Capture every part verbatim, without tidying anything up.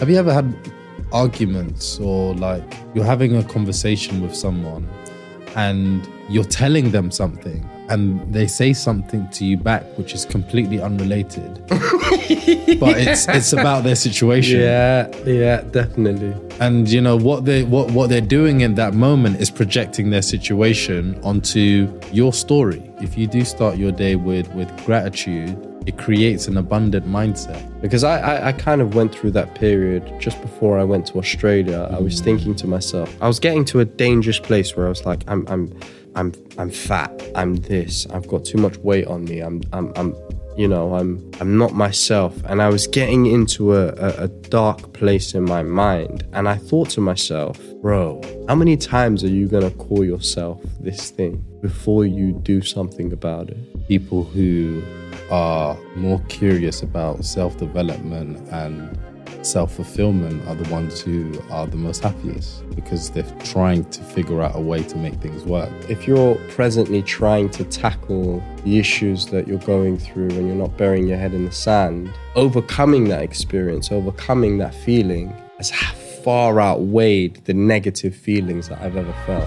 Have you ever had arguments or like you're having a conversation with someone and you're telling them something and they say something to you back which is completely unrelated, but it's it's about their situation? Yeah, yeah, definitely. And you know what they what what they're doing in that moment is projecting their situation onto your story. If you do start your day with with gratitude, it creates an abundant mindset. Because I, I, I kind of went through that period just before I went to Australia. I was thinking to myself, I was getting to a dangerous place where I was like, I'm I'm I'm I'm fat. I'm this. I've got too much weight on me. I'm I'm I'm you know, I'm I'm not myself. And I was getting into a, a, a dark place in my mind. And I thought to myself, bro, how many times are you gonna call yourself this thing before you do something about it? People who are more curious about self-development and self-fulfillment are the ones who are the most happiest, because they're trying to figure out a way to make things work. If you're presently trying to tackle the issues that you're going through and you're not burying your head in the sand, overcoming that experience, overcoming that feeling has far outweighed the negative feelings that I've ever felt.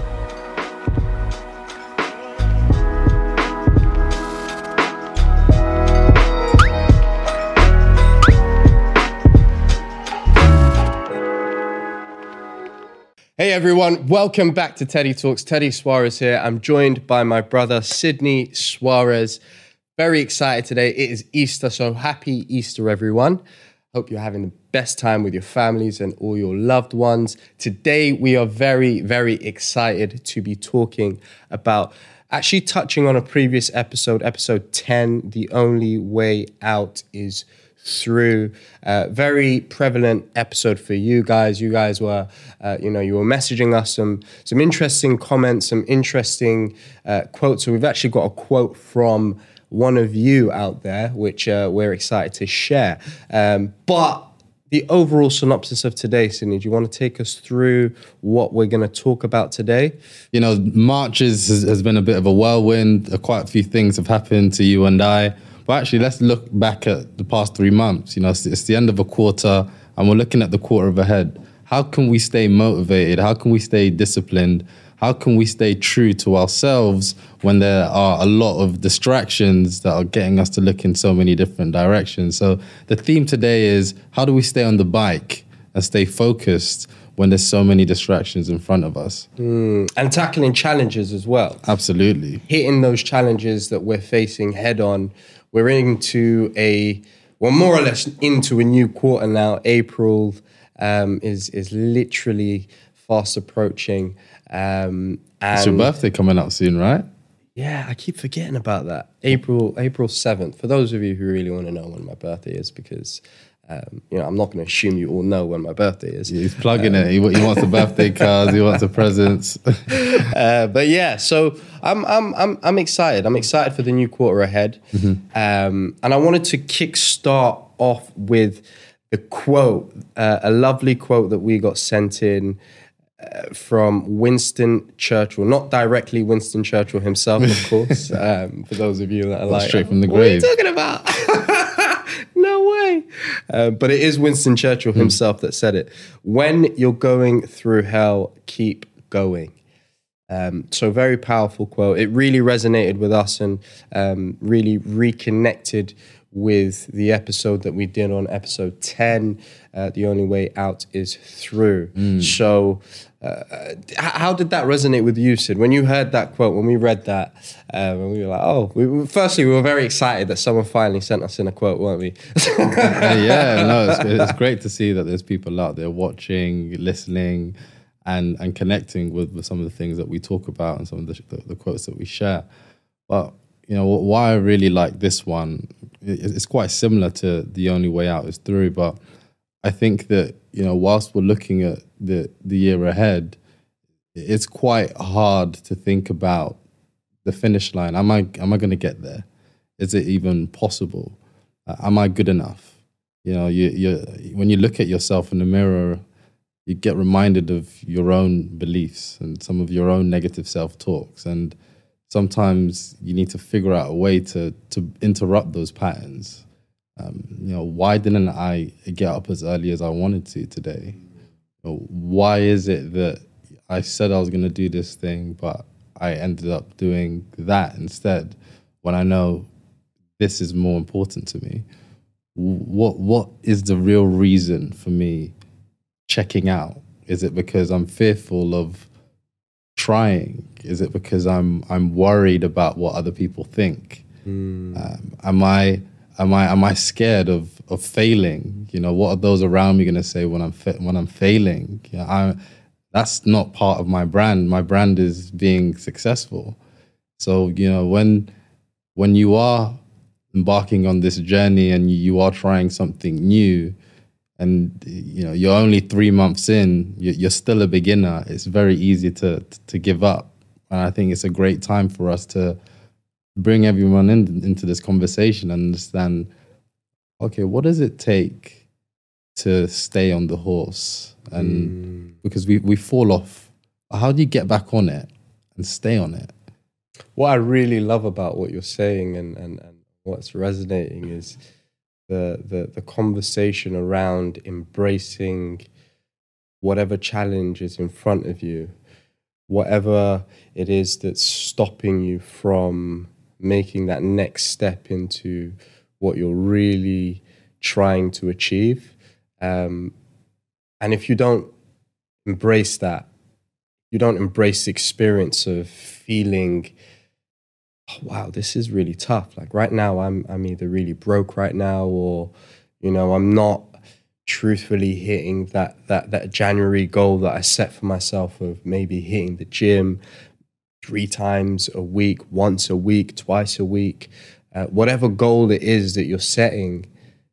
Hey everyone, welcome back to Teddy Talks. Teddy Suarez here. I'm joined by my brother, Sydney Suarez. Very excited today. It is Easter, so happy Easter, everyone. Hope you're having the best time with your families and all your loved ones. Today, we are very, very excited to be talking about, actually touching on a previous episode, episode ten, The Only Way Out is Through. Uh, very prevalent episode for you guys. You guys were, uh, you know, you were messaging us some some interesting comments, some interesting uh, quotes. So we've actually got a quote from one of you out there, which uh, we're excited to share. Um, but the overall synopsis of today, Sydney, do you want to take us through what we're going to talk about today? You know, March is, has, has been a bit of a whirlwind. Quite a few things have happened to you and I. But actually, let's look back at the past three months. You know, it's, it's the end of a quarter and we're looking at the quarter of ahead. How can we stay motivated? How can we stay disciplined? How can we stay true to ourselves when there are a lot of distractions that are getting us to look in so many different directions? So the theme today is, how do we stay on the bike and stay focused when there's so many distractions in front of us? Mm, and tackling challenges as well. Absolutely. Hitting those challenges that we're facing head on. We're into a, well, more or less into a new quarter now. April um, is is literally fast approaching. Um, and it's your birthday coming up soon, right? Yeah, I keep forgetting about that. April April seventh. For those of you who really want to know when my birthday is, because um, you know, I'm not going to assume you all know when my birthday is. Yeah, he's plugging um, it. He, he wants a birthday card. He wants a presents. uh, but yeah, so I'm I'm I'm I'm excited. I'm excited for the new quarter ahead, mm-hmm. um, and I wanted to kickstart off with the quote, uh, a lovely quote that we got sent in uh, from Winston Churchill. Not directly Winston Churchill himself, of course. um, for those of you that are like, straight from the what grave. What are you talking about? No way. Uh, but it is Winston Churchill himself mm. that said it. When you're going through hell, keep going. Um, so very powerful quote. It really resonated with us and um, really reconnected with the episode that we did on episode ten. Uh, the only way out is through. Mm. So uh, how did that resonate with you, Sid? When you heard that quote, when we read that, um, and we were like, oh, we, firstly, we were very excited that someone finally sent us in a quote, weren't we? uh, yeah, no, it's, it's great to see that there's people out there watching, listening, and and connecting with, with some of the things that we talk about and some of the, the, the quotes that we share. But, you know, why I really like this one, it's quite similar to The Only Way Out is Through, but I think that, you know, whilst we're looking at the, the year ahead, it's quite hard to think about the finish line. Am I am I going to get there? Is it even possible? Uh, am I good enough? You know, you you when you look at yourself in the mirror, you get reminded of your own beliefs and some of your own negative self-talks. And sometimes you need to figure out a way to to interrupt those patterns Um, you know, why didn't I get up as early as I wanted to today? You know, why is it that I said I was going to do this thing, but I ended up doing that instead when I know this is more important to me? What What is the real reason for me checking out? Is it because I'm fearful of trying? Is it because I'm I'm worried about what other people think? Mm. Um, am I am I am I scared of of failing? You know, what are those around me going to say when I'm fa- when I'm failing? You know, I that's not part of my brand. My brand is being successful. So, you know, when when you are embarking on this journey and you are trying something new, and you know you're only three months in, you're still a beginner, it's very easy to to give up. And I think it's a great time for us to bring everyone in, into this conversation and understand, okay, what does it take to stay on the horse? And mm. because we, we fall off, how do you get back on it and stay on it? What I really love about what you're saying and, and, and what's resonating is the, the the conversation around embracing whatever challenge is in front of you, whatever it is that's stopping you from making that next step into what you're really trying to achieve. Um, and if you don't embrace that, you don't embrace the experience of feeling, oh, wow, this is really tough. Like right now, I'm I'm either really broke right now, or, you know, I'm not truthfully hitting that that that January goal that I set for myself of maybe hitting the gym three times a week, once a week, twice a week, uh, whatever goal it is that you're setting.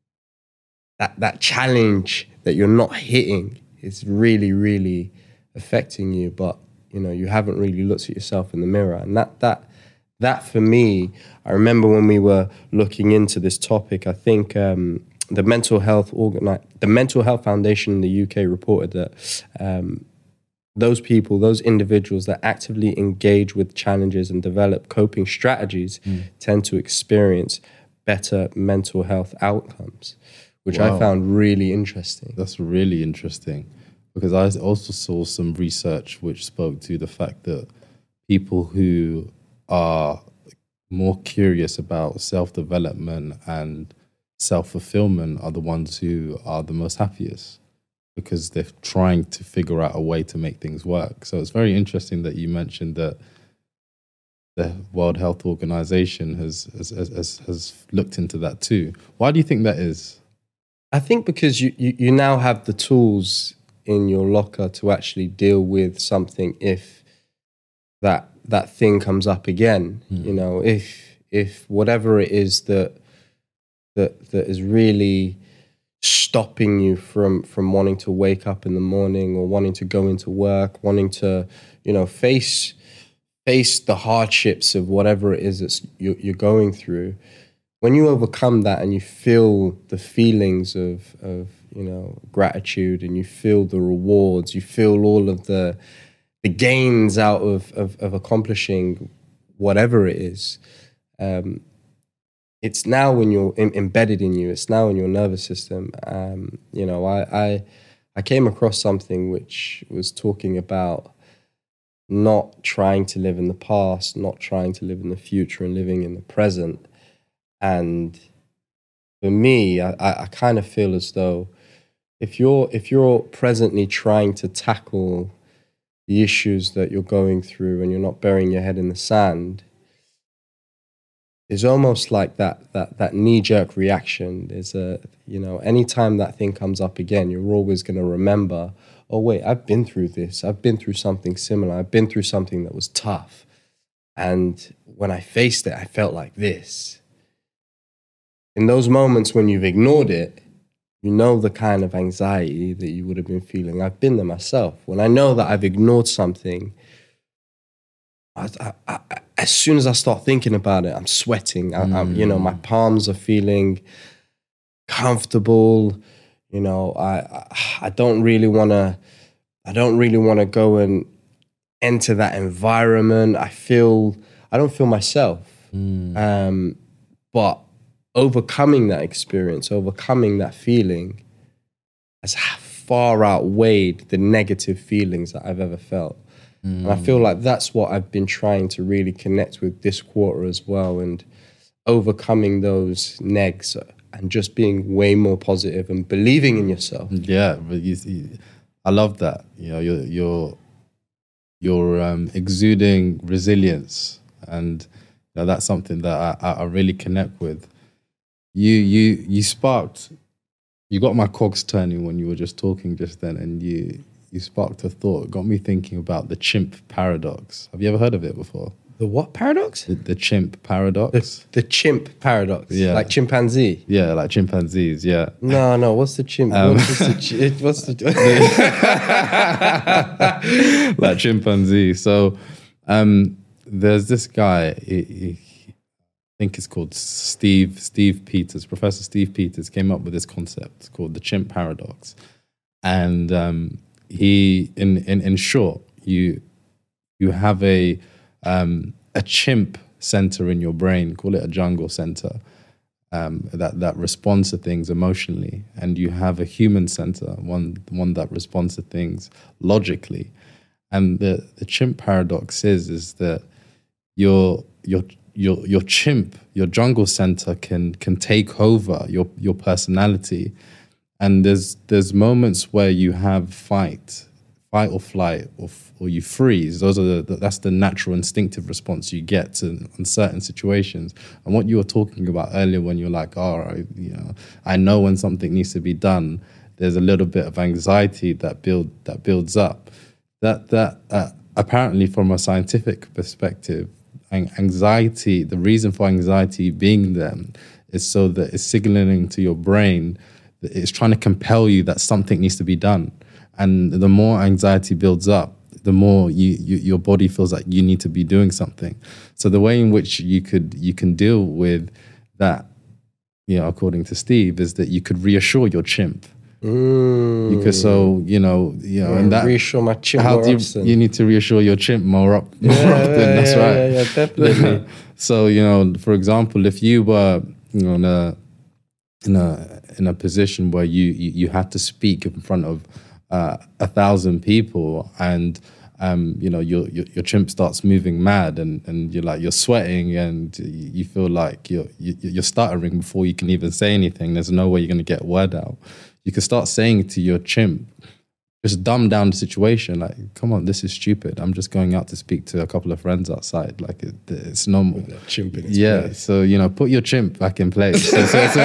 That that challenge that you're not hitting is really, really affecting you. But you know, you haven't really looked at yourself in the mirror, and that that. That for me, I remember when we were looking into this topic, I think um, the Mental Health Organi- the Mental Health Foundation in the U K reported that um, those people, those individuals that actively engage with challenges and develop coping strategies mm. tend to experience better mental health outcomes, which wow. I found really interesting. That's really interesting, because I also saw some research which spoke to the fact that people who are more curious about self-development and self-fulfillment are the ones who are the most happiest, because they're trying to figure out a way to make things work. So it's very interesting that you mentioned that the World Health Organization has has, has, has looked into that too. Why do you think that is? I think because you, you, you now have the tools in your locker to actually deal with something if that that thing comes up again. Mm. You know, if if whatever it is that that that is really stopping you from from wanting to wake up in the morning, or wanting to go into work, wanting to, you know, face face the hardships of whatever it is that you're, you're going through. When you overcome that and you feel the feelings of of you know gratitude, and you feel the rewards, you feel all of the the gains out of, of, of accomplishing whatever it is, um, it's now in your in, embedded in you. It's now in your nervous system. Um, you know, I, I I came across something which was talking about not trying to live in the past, not trying to live in the future, and living in the present. And for me, I, I, I kind of feel as though if you're if you're presently trying to tackle the issues that you're going through and you're not burying your head in the sand, is almost like that that that knee-jerk reaction. There's a, you know, anytime that thing comes up again, you're always going to remember, oh wait, I've been through this. I've been through something similar. I've been through something that was tough. And when I faced it, I felt like this. In those moments when you've ignored it, you know the kind of anxiety that you would have been feeling. I've been there myself. When I know that I've ignored something, I, I, I, as soon as I start thinking about it, I'm sweating. I, mm. I'm, you know, my palms are feeling comfortable. You know, I I, I don't really want to. I don't really want to go and enter that environment. I feel I don't feel myself. Mm. Um, but overcoming that experience, overcoming that feeling has far outweighed the negative feelings that I've ever felt. Mm. And I feel like that's what I've been trying to really connect with this quarter as well, and overcoming those negs and just being way more positive and believing in yourself. Yeah, but you see, I love that. You know, you're you're you're um, exuding resilience, and you know, that's something that I, I really connect with. You you you sparked, you got my cogs turning when you were just talking just then, and you you sparked a thought. It got me thinking about the chimp paradox. Have you ever heard of it before? The what paradox? The, the chimp paradox. The, the chimp paradox. Yeah, like chimpanzee. Yeah, like chimpanzees. Yeah. No, no. What's the chimp? Um, what's the? Chi- what's the? Like chimpanzee. So, um, there's this guy. He, he, I think it's called Steve Steve Peters. Professor Steve Peters came up with this concept called the chimp paradox, and um, he, in, in in short, you you have a um, a chimp center in your brain. Call it a jungle center um, that that responds to things emotionally, and you have a human center, one one that responds to things logically. And the the chimp paradox is is that your your your your chimp, your jungle center can can take over your your personality, and there's there's moments where you have fight, fight or flight, or or you freeze. Those are the that's the natural instinctive response you get to uncertain situations. And what you were talking about earlier, when you're like, oh, I, you know, I know when something needs to be done. There's a little bit of anxiety that build that builds up. That that uh, apparently, from a scientific perspective, anxiety, the reason for anxiety being there is so that it's signaling to your brain that it's trying to compel you that something needs to be done. And the more anxiety builds up, the more you, you your body feels like you need to be doing something. So the way in which you could you can deal with that, you know, according to Steve, is that you could reassure your chimp. Mm. Because so you know you know, yeah, and that reassure my chimp how more do you, often. You need to reassure your chimp more up more yeah, often. Yeah, that's yeah, right. Yeah, yeah, definitely. So you know, for example, if you were you know in a in a in a position where you you, you had to speak in front of uh, a thousand people, and um, you know your, your your chimp starts moving mad, and, and you're like you're sweating, and you feel like you're you're stuttering before you can even say anything. There's no way you're going to get a word out. You can start saying to your chimp, just dumb down the situation. Like, come on, this is stupid. I'm just going out to speak to a couple of friends outside. Like, it, it's normal. That chimp in its yeah. place. So, you know, put your chimp back in place. so, so, so.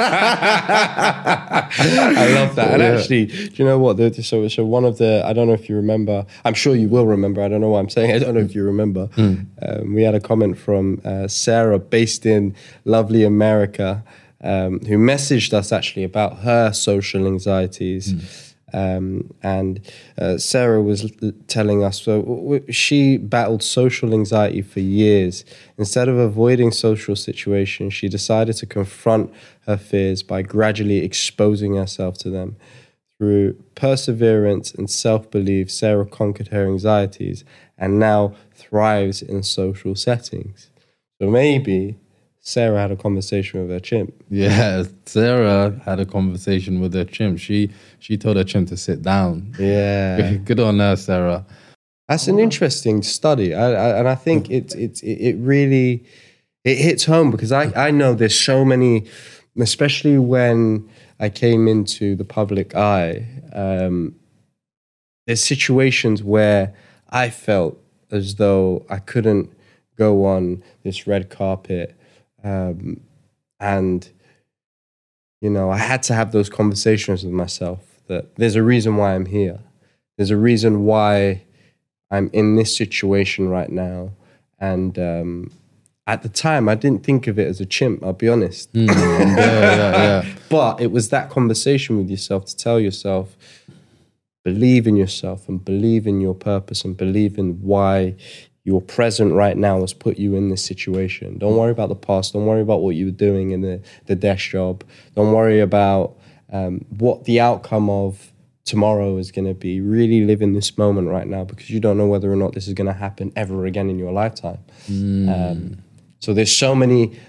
I love that. And yeah. Actually, do you know what? So, so one of the, I don't know if you remember, I'm sure you will remember. I don't know why I'm saying, I don't know if you remember. Mm. Um, we had a comment from uh, Sarah, based in lovely America, Um, who messaged us actually about her social anxieties. Mm. Um, and uh, Sarah was l- telling us, so w- she battled social anxiety for years. Instead of avoiding social situations, she decided to confront her fears by gradually exposing herself to them. Through perseverance and self-belief, Sarah conquered her anxieties and now thrives in social settings. So maybe Sarah had a conversation with her chimp. Yeah, Sarah had a conversation with her chimp. She she told her chimp to sit down. Yeah, good on her, Sarah. That's an interesting study, I, I, and I think it it it really it hits home, because I I know there's so many, especially when I came into the public eye. Um, there's situations where I felt as though I couldn't go on this red carpet. Um, and, you know, I had to have those conversations with myself that there's a reason why I'm here. There's a reason why I'm in this situation right now. And um, at the time, I didn't think of it as a chimp, I'll be honest. Mm, yeah, yeah, yeah. But it was that conversation with yourself to tell yourself, believe in yourself and believe in your purpose and believe in why your present right now has put you in this situation. Don't worry about the past. Don't worry about what you were doing in the, the desk job. Don't worry about um, what the outcome of tomorrow is going to be. Really live in this moment right now, because you don't know whether or not this is going to happen ever again in your lifetime. Mm. Um, so there's so many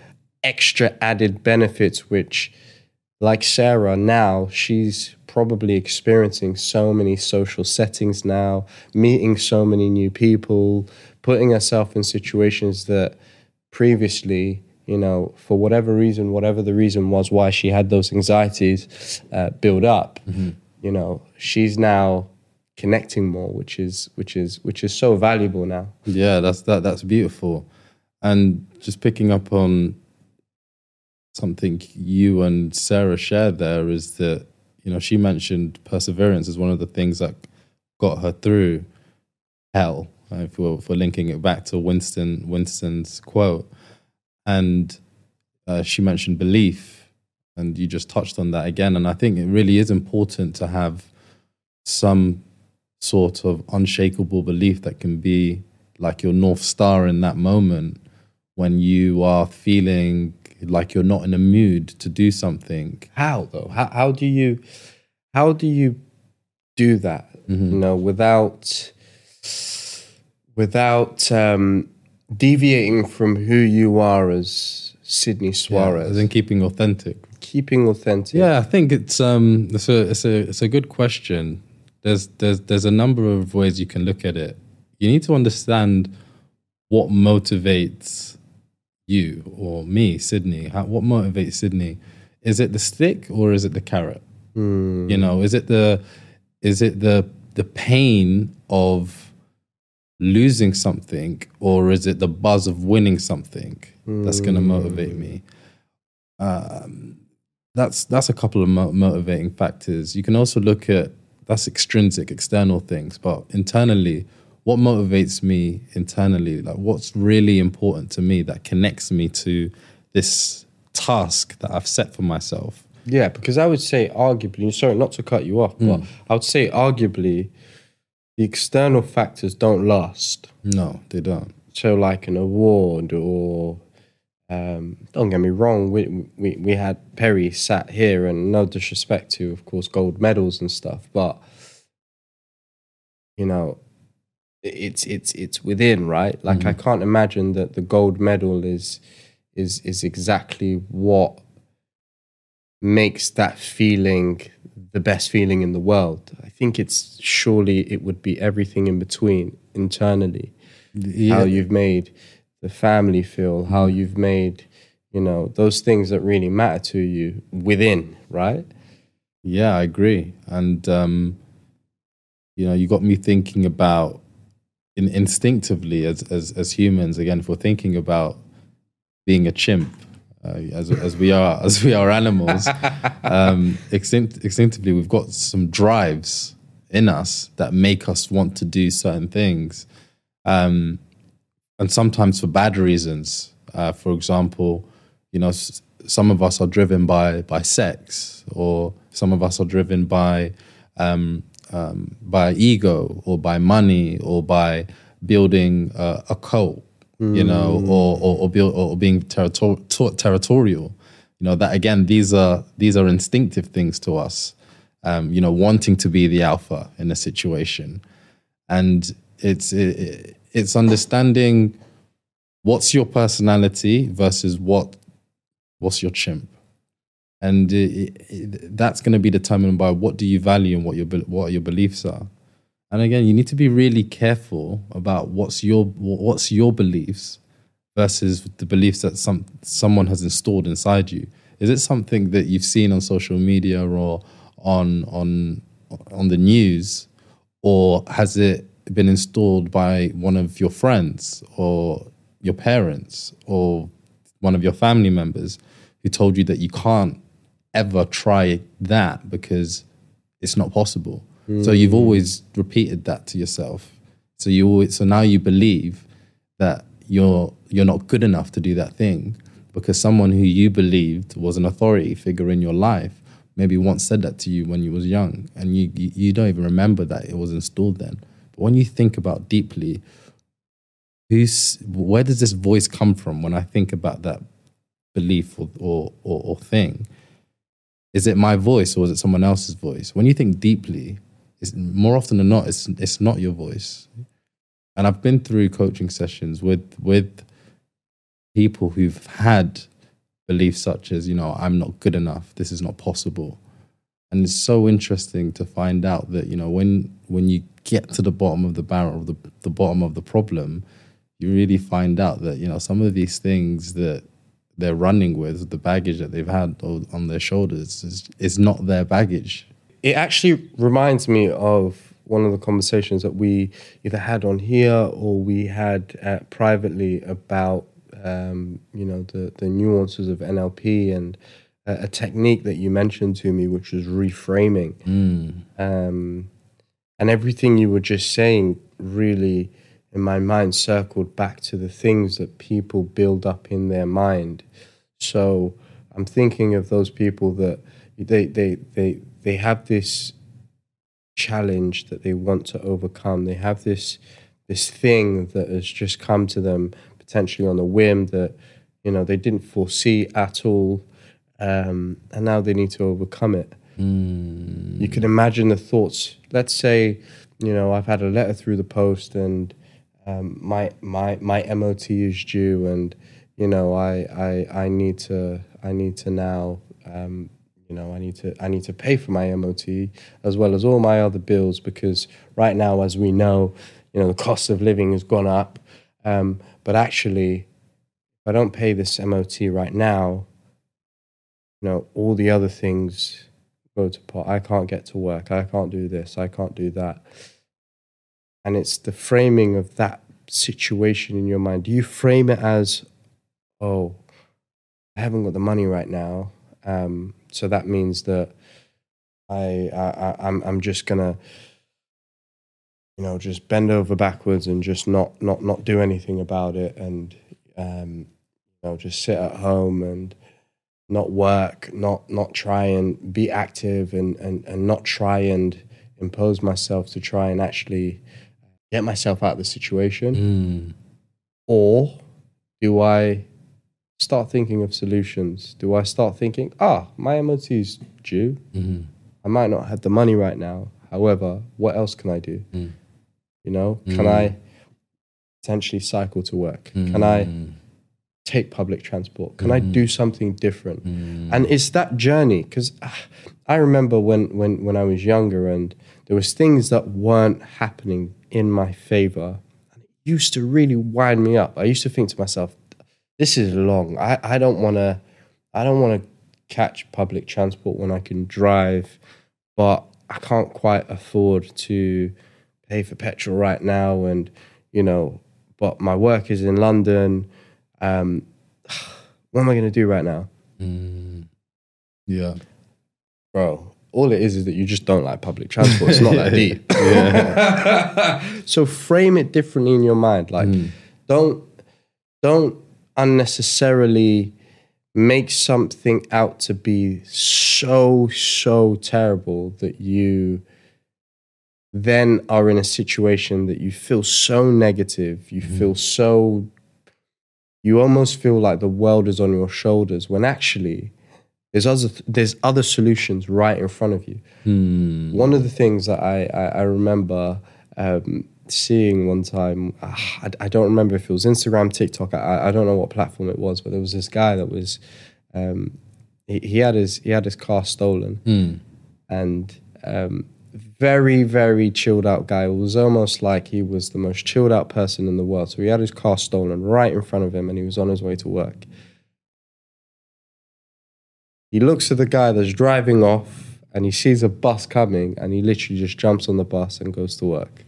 extra added benefits, which, like Sarah, now she's probably experiencing so many social settings now, meeting so many new people, putting herself in situations that previously, you know, for whatever reason, whatever the reason was why she had those anxieties uh, build up, mm-hmm. you know, she's now connecting more, which is which is which is so valuable now. Yeah, that's that that's beautiful. And just picking up on something you and Sarah shared there is that, you know, she mentioned perseverance as one of the things that got her through hell. If we're, if we're linking it back to Winston Winston's quote, and uh, she mentioned belief, and you just touched on that again. And I think it really is important to have some sort of unshakable belief that can be like your North Star in that moment when you are feeling like you're not in a mood to do something. How though? How how do you how do you do that? Mm-hmm. You know, without without um, deviating from who you are as Sydney Suarez, yeah, as in keeping authentic. Keeping authentic. Yeah, I think it's um it's a it's a it's a good question. There's there's there's a number of ways you can look at it. You need to understand what motivates you or me, Sydney. How, what motivates Sydney? Is it the stick or is it the carrot? Mm. You know, is it the is it the the pain of losing something, or is it the buzz of winning something mm. that's going to motivate me? Um, that's that's a couple of mo- motivating factors. You can also look at that's extrinsic, external things, but internally, what motivates me internally? Like, what's really important to me that connects me to this task that I've set for myself? Yeah, because I would say arguably, sorry, not to cut you off, mm. but I would say arguably the external factors don't last. No, they don't. So like an award or, um, don't get me wrong, we, we, we had Perry sat here, and no disrespect to, of course, gold medals and stuff, but, you know, it's it's it's within, right? Like mm-hmm. I can't imagine that the gold medal is is is exactly what makes that feeling the best feeling in the world. I think it's surely it would be everything in between internally. Yeah. How you've made the family feel, how you've made, you know, those things that really matter to you within, right? Yeah, I agree. And um, you know, you got me thinking about in, instinctively as, as as humans, again, if we're thinking about being a chimp, uh, as as we are as we are animals, um, instinct, instinctively we've got some drives in us that make us want to do certain things, um, and sometimes for bad reasons. Uh, for example, you know, s- some of us are driven by by sex, or some of us are driven by um, Um, by ego or by money or by building uh, a cult, you mm. know, or or, or, build, or being territor- territorial. You know, that again, these are these are instinctive things to us. Um, you know, wanting to be the alpha in a situation, and it's it, it's understanding what's your personality versus what what's your chimp. And it, it, that's going to be determined by what do you value and what your what your beliefs are. And again, you need to be really careful about what's your what's your beliefs versus the beliefs that some someone has installed inside you. Is it something that you've seen on social media or on on on the news, or has it been installed by one of your friends or your parents or one of your family members who told you that you can't ever try that because it's not possible? Mm. So you've always repeated that to yourself. So you always, so now you believe that you're you're not good enough to do that thing because someone who you believed was an authority figure in your life maybe once said that to you when you was young, and you you, you don't even remember that it was installed then. But when you think about deeply, who's where does this voice come from? When I think about that belief or or, or, or thing. Is it my voice or is it someone else's voice? When you think deeply, it's, more often than not, it's it's not your voice. And I've been through coaching sessions with with people who've had beliefs such as, you know, I'm not good enough, this is not possible. And it's so interesting to find out that, you know, when when you get to the bottom of the barrel, the, the bottom of the problem, you really find out that, you know, some of these things that they're running with, the baggage that they've had on their shoulders is, is not their baggage. It actually reminds me of one of the conversations that we either had on here or we had uh, privately about, um, you know, the, the nuances of N L P and a, a technique that you mentioned to me, which was reframing. Mm. Um, and everything you were just saying really, in my mind, circled back to the things that people build up in their mind. So I'm thinking of those people that they they they they have this challenge that they want to overcome. They have this this thing that has just come to them potentially on a whim that, you know, they didn't foresee at all, um, and now they need to overcome it. Mm. You can imagine the thoughts. Let's say, you know, I've had a letter through the post and um, my my my M O T is due, and you know, I I I need to I need to now. Um, You know, I need to I need to pay for my M O T as well as all my other bills, because right now, as we know, you know, the cost of living has gone up. Um, but actually, if I don't pay this M O T right now, you know, all the other things go to pot. I can't get to work. I can't do this. I can't do that. And it's the framing of that situation in your mind. Do you frame it as, oh, I haven't got the money right now, um, so that means that I, I, I'm, I'm just gonna, you know, just bend over backwards and just not, not, not do anything about it, and um, you know, just sit at home and not work, not, not try and be active, and, and, and not try and impose myself to try and actually get myself out of the situation, Mm. or do I start thinking of solutions? Do I start thinking, ah, my M O T is due. Mm-hmm. I might not have the money right now. However, what else can I do? Mm. You know, can Mm. I potentially cycle to work? Mm. Can I take public transport? Can Mm. I do something different? Mm. And it's that journey, because I remember when, when, when I was younger and there was things that weren't happening in my favor, and it used to really wind me up. I used to think to myself, this is long. I, I don't want to I don't want to catch public transport when I can drive, but I can't quite afford to pay for petrol right now, and you know, but my work is in London. Um, what am I going to do right now? Mm. Yeah. Bro, all it is is that you just don't like public transport. It's not that deep. Yeah. So frame it differently in your mind. Like, Mm. don't don't unnecessarily make something out to be so, so terrible that you then are in a situation that you feel so negative, you Mm. feel so, you almost feel like the world is on your shoulders, when actually there's other, there's other solutions right in front of you. Mm. One of the things that I, I, I remember um, seeing one time, uh, I, I don't remember if it was Instagram, TikTok, I, I don't know what platform it was, but there was this guy that was, um, he, he had his he had his car stolen, Mm. and um, very, very chilled out guy. It was almost like he was the most chilled out person in the world. So he had his car stolen right in front of him, and he was on his way to work. He looks at the guy that's driving off, and he sees a bus coming, and he literally just jumps on the bus and goes to work.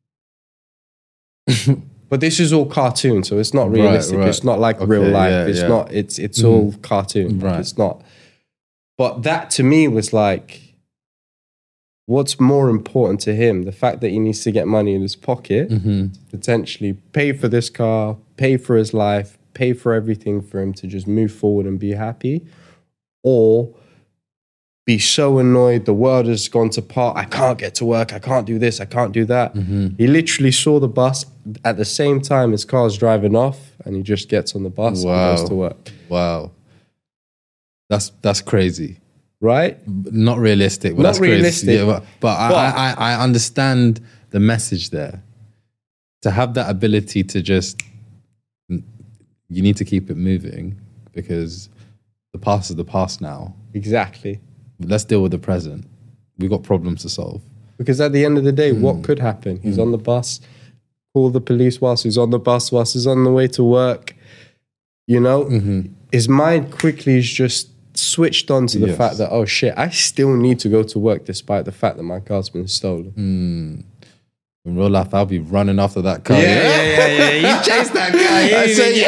But this is all cartoon, so it's not realistic. Right, right. It's not like Okay, real life. yeah, it's yeah. not. It's it's Mhm. all cartoon. Like, Right. it's not. But that to me was like, what's more important to him? The fact that he needs to get money in his pocket, Mm-hmm. potentially pay for this car, pay for his life, pay for everything for him to just move forward and be happy, or be so annoyed the world has gone to pot. I can't get to work. I can't do this. I can't do that. Mm-hmm. He literally saw the bus at the same time his car's driving off, and he just gets on the bus Wow. and goes to work. Wow. That's that's crazy. Right? Not realistic, but Not that's crazy. realistic. Yeah, but but, I, But- I, I I understand the message there. To have that ability to just, you need to keep it moving, because the past is the past now. Exactly. Let's deal with the present. We've got problems to solve. Because at the end of the day, mm. what could happen? He's mm. on the bus, call the police whilst he's on the bus, whilst he's on the way to work. You know, mm-hmm. his mind quickly is just switched on to the yes. fact that, oh shit, I still need to go to work despite the fact that my car's been stolen. Mm. In real life, I'll be running after that car. Yeah, yeah, yeah, yeah. yeah. You chased that guy. I say,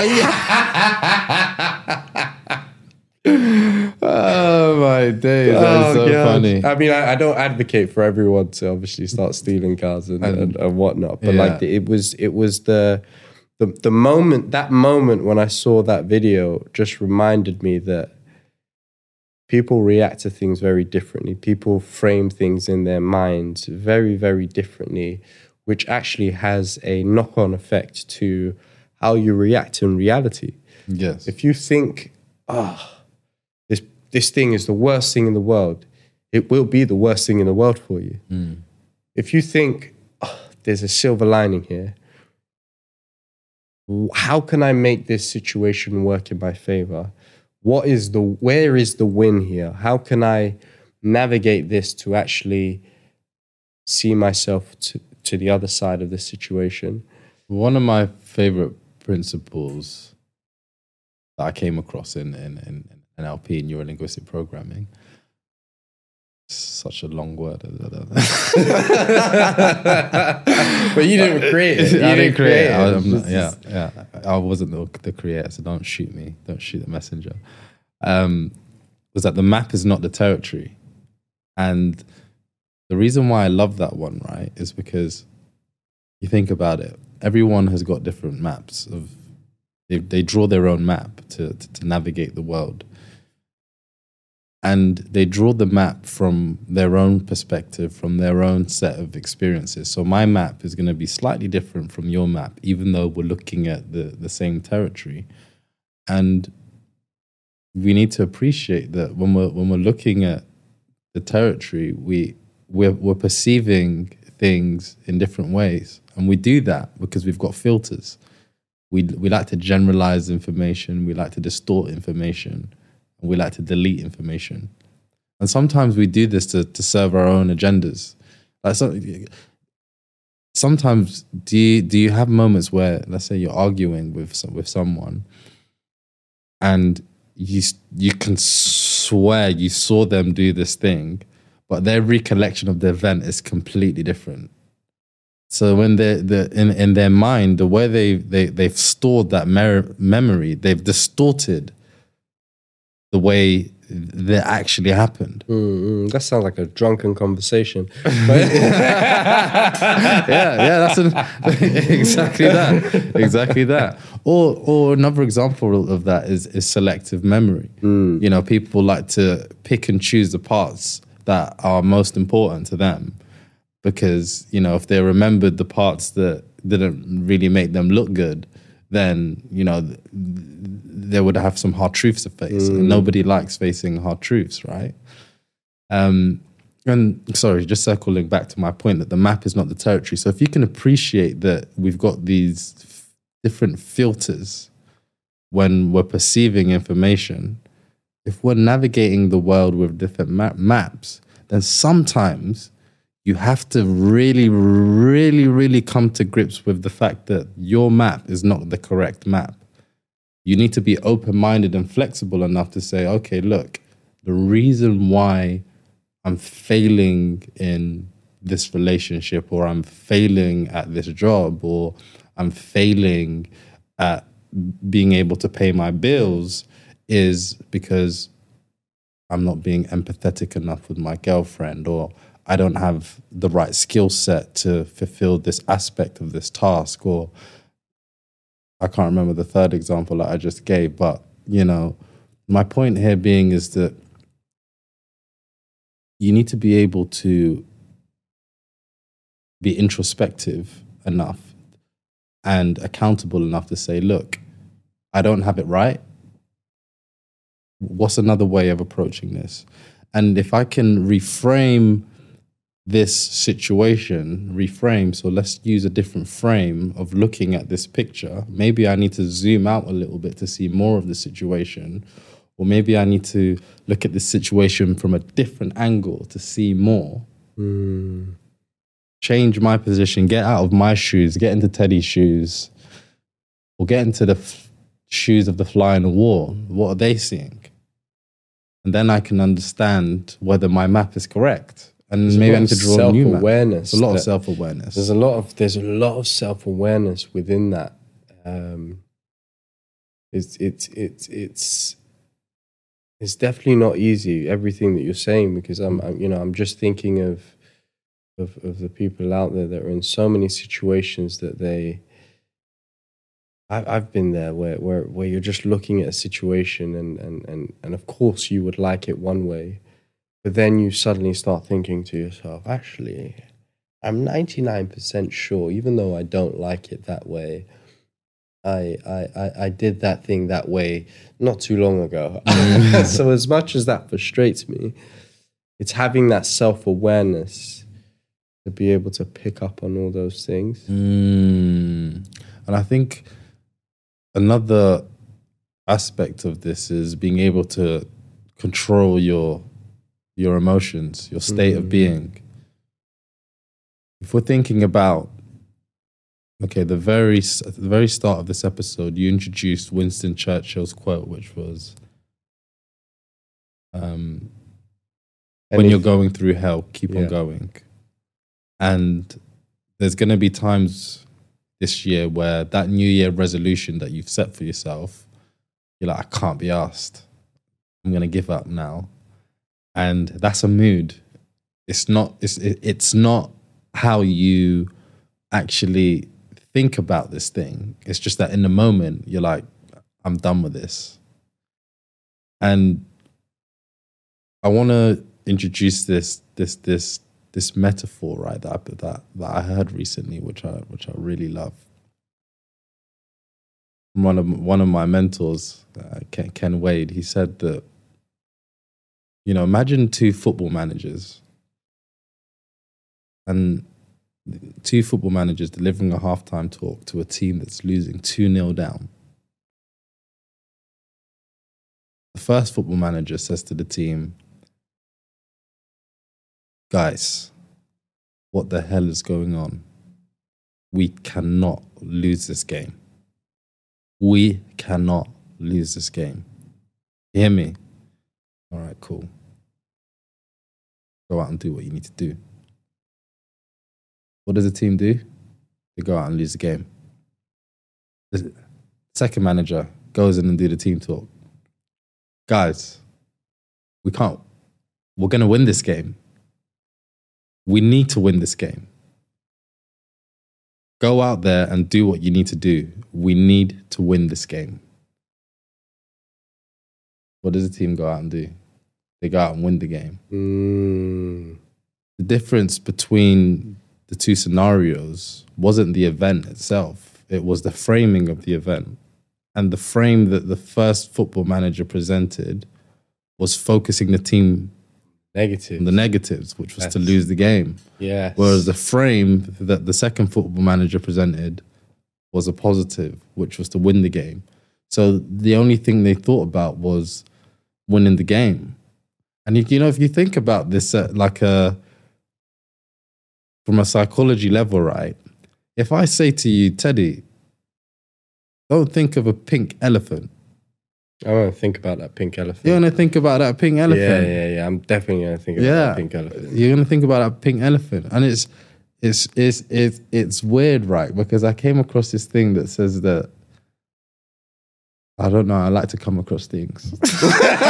yeah. Oh my days, that's oh, so God. funny. I mean, I, I don't advocate for everyone to obviously start stealing cars and, and, and, and whatnot, but yeah. like the, it was, it was the, the the moment, that moment when I saw that video just reminded me that people react to things very differently. People frame things in their minds very, very differently, which actually has a knock-on effect to how you react in reality. Yes. If you think, ah, oh, this this thing is the worst thing in the world, it will be the worst thing in the world for you. Mm. If you think, oh, there's a silver lining here, how can I make this situation work in my favor? What is the, where is the win here? How can I navigate this to actually see myself to, to the other side of this situation? One of my favorite principles that I came across in, in, in N L P, neuro-linguistic programming, such a long word. But you didn't create it. You I didn't create it. I, not, yeah, yeah. I wasn't the, the creator, so don't shoot me. Don't shoot the messenger. Um, was that the map is not the territory. And the reason why I love that one, right, is because you think about it. Everyone has got different maps. Of They, they draw their own map to, to, to navigate the world. And they draw the map from their own perspective, from their own set of experiences. So my map is going to be slightly different from your map, even though we're looking at the, the same territory. And we need to appreciate that when we're when we're looking at the territory, we we're, we're perceiving things in different ways, and we do that because we've got filters. We we like to generalize information. We like to distort information. We like to delete information. And sometimes we do this to, to serve our own agendas. Like so, sometimes do you, do you have moments where, let's say you're arguing with some, with someone and you you can swear you saw them do this thing, but their recollection of the event is completely different. So when they're, they're in, in their mind, the way they, they, they've stored that mer- memory, they've distorted the way that actually happened. Mm-hmm. That sounds like a drunken conversation. yeah, yeah, that's an, exactly that, exactly that. Or, or another example of that is is selective memory. Mm. You know, people like to pick and choose the parts that are most important to them, because you know if they remembered the parts that didn't really make them look good, then you know. Th- they would have some hard truths to face. Mm. And nobody likes facing hard truths, right? Um, and sorry, just circling back to my point that the map is not the territory. So if you can appreciate that we've got these f- different filters when we're perceiving information, if we're navigating the world with different ma- maps, then sometimes you have to really, really, really come to grips with the fact that your map is not the correct map. You need to be open-minded and flexible enough to say, okay, look, the reason why I'm failing in this relationship, or I'm failing at this job, or I'm failing at being able to pay my bills is because I'm not being empathetic enough with my girlfriend, or I don't have the right skill set to fulfill this aspect of this task, or I can't remember the third example that I just gave, but, you know, my point here being is that you need to be able to be introspective enough and accountable enough to say, look, I don't have it right. What's another way of approaching this? And if I can reframe this situation, reframe, so let's use a different frame of looking at this picture. Maybe I need to zoom out a little bit to see more of the situation, or maybe I need to look at this situation from a different angle to see more. Mm. Change my position, get out of my shoes, get into Teddy's shoes, or get into the f- shoes of the fly on the wall. What are they seeing? And then I can understand whether my map is correct. And There's maybe a I lot need to of draw a new map. self-awareness. There's a lot of that- self-awareness. There's a lot of there's a lot of self-awareness within that. Um, it's it's it's it's it's definitely not easy. Everything that you're saying, because I'm, I'm you know I'm just thinking of, of of the people out there that are in so many situations that they. I, I've been there where where where you're just looking at a situation and and and and of course you would like it one way, but then you suddenly start thinking to yourself, actually, I'm ninety-nine percent sure, even though I don't like it that way, I, I, I, I did that thing that way not too long ago. So as much as that frustrates me, it's having that self-awareness to be able to pick up on all those things. Mm. And I think another aspect of this is being able to control your your emotions, your state mm. of being. If we're thinking about, okay, the very at the very start of this episode, you introduced Winston Churchill's quote, which was, um, "When you're going through hell, keep yeah. on going." And there's going to be times this year where that New Year resolution that you've set for yourself, you're like, I can't be asked. I'm going to give up now. And that's a mood. It's not. It's it, it's not how you actually think about this thing. It's just that in the moment you're like, I'm done with this. And I want to introduce this this this this metaphor, right, that I, that that I heard recently, which I which I really love. One of one of my mentors, uh, Ken, Ken Wade, he said that, you know, imagine two football managers. And two football managers delivering a halftime talk to a team that's losing two nil down. The first football manager says to the team, guys, what the hell is going on? We cannot lose this game. We cannot lose this game. You hear me? All right, cool. Go out and do what you need to do. What does the team do? They go out and lose the game. The second manager goes in and do the team talk. Guys, we can't. We're going to win this game. We need to win this game. Go out there and do what you need to do. We need to win this game. What does the team go out and do? They go out and win the game. Mm. The difference between the two scenarios wasn't the event itself. It was the framing of the event. And the frame that the first football manager presented was focusing the team Negative. on the negatives, which was That's, to lose the game. Yes. Whereas the frame that the second football manager presented was a positive, which was to win the game. So the only thing they thought about was winning the game. And you, you know, if you think about this uh, like a from a psychology level, right? If I say to you, Teddy, don't think of a pink elephant. I want to think about that pink elephant. You're going to think about that pink elephant. Yeah, yeah, yeah. I'm definitely going to think about yeah. that pink elephant. You're going to think about that pink elephant. And it's, it's, it's, it's, it's weird, right? Because I came across this thing that says that, I don't know, I like to come across things. You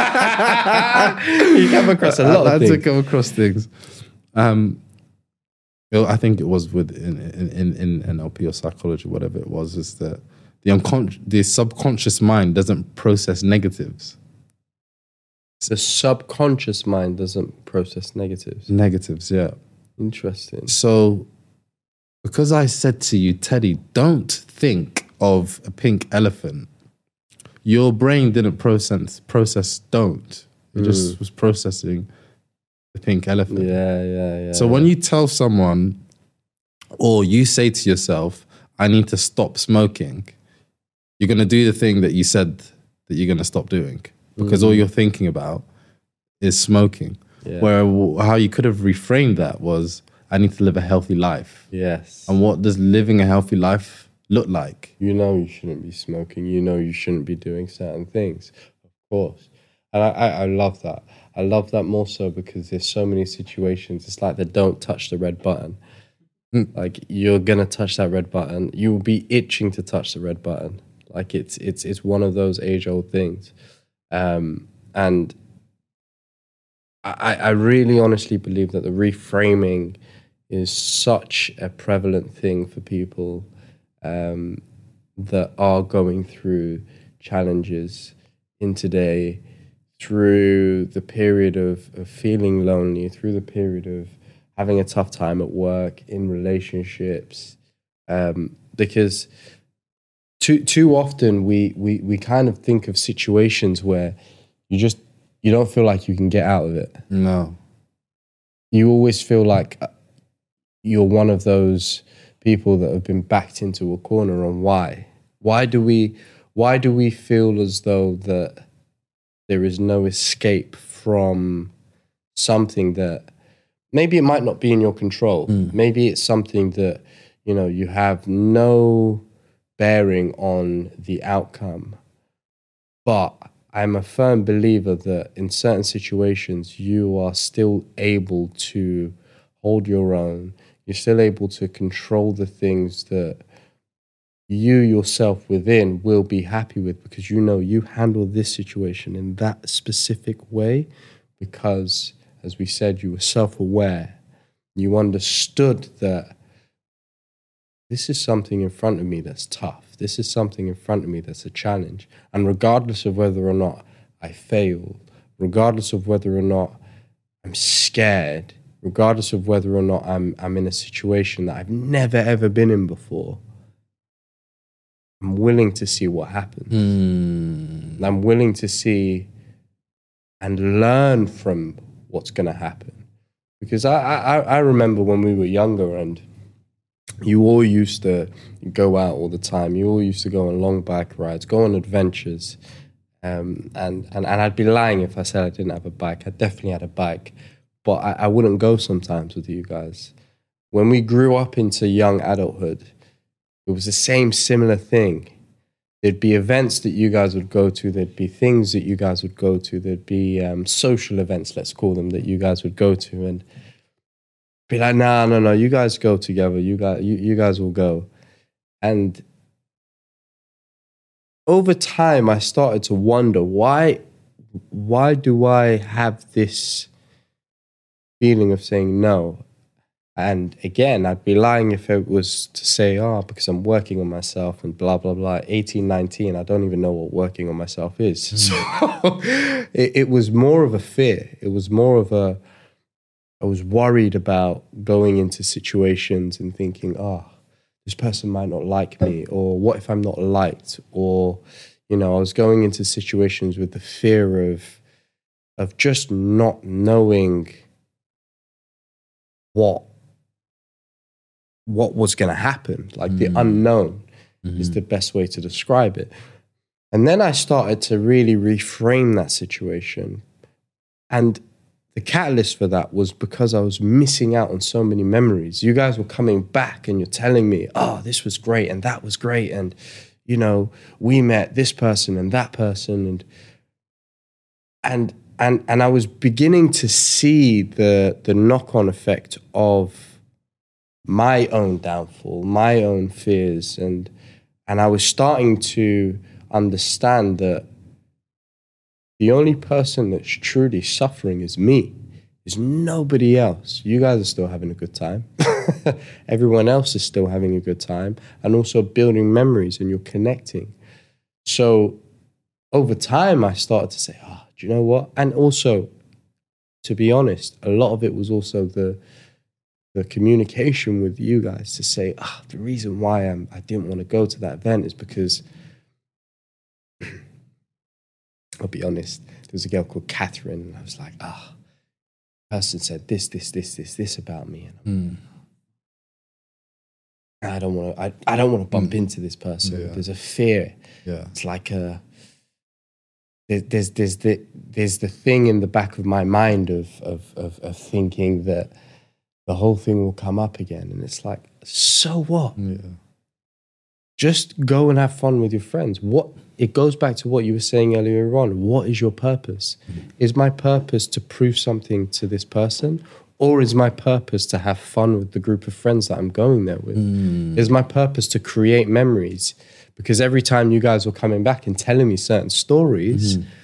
come across a lot I, I of like things. to come across things. Um, I think it was with in, in, in N L P or psychology, whatever it was, is that the unconscious, the subconscious mind doesn't process negatives. The subconscious mind doesn't process negatives. Negatives, yeah. Interesting. So, because I said to you, Teddy, don't think of a pink elephant, your brain didn't process process don't. It mm. just was processing the pink elephant. Yeah, yeah, yeah. So yeah. when you tell someone, or you say to yourself, I need to stop smoking, you're going to do the thing that you said that you're going to stop doing. because all you're thinking about is smoking. Yeah. Where how you could have reframed that was, I need to live a healthy life. Yes. And what does living a healthy life look like? You know you shouldn't be smoking. You know you shouldn't be doing certain things, of course. And I, I, I love that. I love that more so because there's so many situations. It's like the don't touch the red button. Mm. Like you're gonna touch that red button. You will be itching to touch the red button. Like it's it's it's one of those age old things. Um, and I, I really honestly believe that the reframing is such a prevalent thing for people um, that are going through challenges in today, through the period of, of feeling lonely, through the period of having a tough time at work, in relationships, um, because too too often we, we we kind of think of situations where you just you don't feel like you can get out of it. No. You always feel like you're one of those people that have been backed into a corner. And why? Why do we why do we feel as though that there is no escape from something that maybe it might not be in your control? Mm. Maybe it's something that, you know, you have no bearing on the outcome. But I'm a firm believer that in certain situations, you are still able to hold your own. You're still able to control the things that you yourself within will be happy with, because you know you handle this situation in that specific way because, as we said, you were self-aware. You understood that this is something in front of me that's tough. This is something in front of me that's a challenge. And regardless of whether or not I fail, regardless of whether or not I'm scared, regardless of whether or not I'm I'm in a situation that I've never ever been in before, I'm willing to see what happens. Mm. I'm willing to see and learn from what's going to happen. Because I, I I remember when we were younger and you all used to go out all the time. You all used to go on long bike rides, go on adventures. Um, and, and, and I'd be lying if I said I didn't have a bike. I definitely had a bike, but I, I wouldn't go sometimes with you guys. When we grew up into young adulthood, it was the same similar thing. There'd be events that you guys would go to. There'd be things that you guys would go to. There'd be um, social events, let's call them, that you guys would go to. And be like, nah, no, no, you guys go together. You guys, you, you guys will go. And over time, I started to wonder, why, why do I have this feeling of saying no? And again, I'd be lying if it was to say, oh, because I'm working on myself and blah, blah, blah. eighteen, nineteen, I don't even know what working on myself is. Mm. So it, it was more of a fear. It was more of a, I was worried about going into situations and thinking, oh, this person might not like me, or what if I'm not liked? Or, you know, I was going into situations with the fear of, of just not knowing what, what was going to happen. Like mm. the unknown mm-hmm. is the best way to describe it. And then I started to really reframe that situation. And the catalyst for that was because I was missing out on so many memories. You guys were coming back and you're telling me, oh, this was great and that was great. And, you know, we met this person and that person. And and and and I was beginning to see the the knock-on effect of my own downfall, my own fears. And and I was starting to understand that the only person that's truly suffering is me. There's nobody else. You guys are still having a good time. Everyone else is still having a good time, and also building memories, and you're connecting. So over time, I started to say, oh, do you know what? And also, to be honest, a lot of it was also the the communication with you guys to say, ah, oh, the reason why I'm, I didn't want to go to that event is because I'll be honest, there was a girl called Catherine, and I was like, ah, oh, the person said this, this, this, this, this about me. And mm. I don't want to, I, I don't want to bump mm. into this person. Yeah. There's a fear. Yeah. It's like a, there- there's there's the there's the thing in the back of my mind of of of, of thinking that the whole thing will come up again, and it's like, so what? Yeah. Just go and have fun with your friends. What it goes back to what you were saying earlier on. What is your purpose? Mm-hmm. Is my purpose to prove something to this person, or is my purpose to have fun with the group of friends that I'm going there with? Mm. Is my purpose to create memories? Because every time you guys were coming back and telling me certain stories, mm-hmm.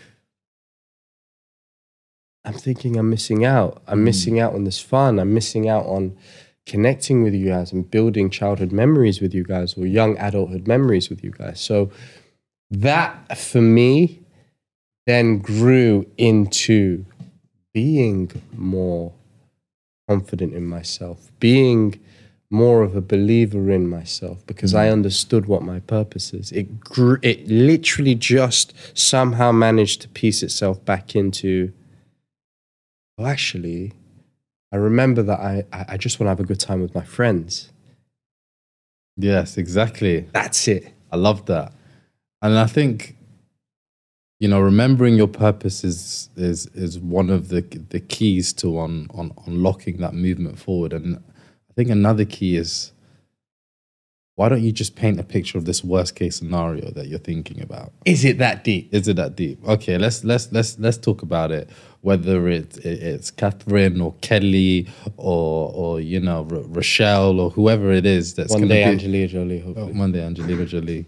I'm thinking I'm missing out. I'm mm. missing out on this fun. I'm missing out on connecting with you guys and building childhood memories with you guys, or young adulthood memories with you guys. So that, for me, then grew into being more confident in myself, being more of a believer in myself, because mm. I understood what my purpose is. It grew, it literally just somehow managed to piece itself back into, well, actually, I remember that I, I just want to have a good time with my friends. Yes, exactly. That's it. I love that. And I think, you know, remembering your purpose is is is one of the the keys to on, on unlocking that movement forward. And I think another key is, why don't you just paint a picture of this worst case scenario that you're thinking about? Is it that deep? Is it that deep? Okay, let's let's let's let's talk about it. Whether it, it it's Catherine or Kelly or or you know R- Rochelle or whoever it is that's one gonna day be, Angelina Jolie. Hopefully. Oh, one day Angelina Jolie.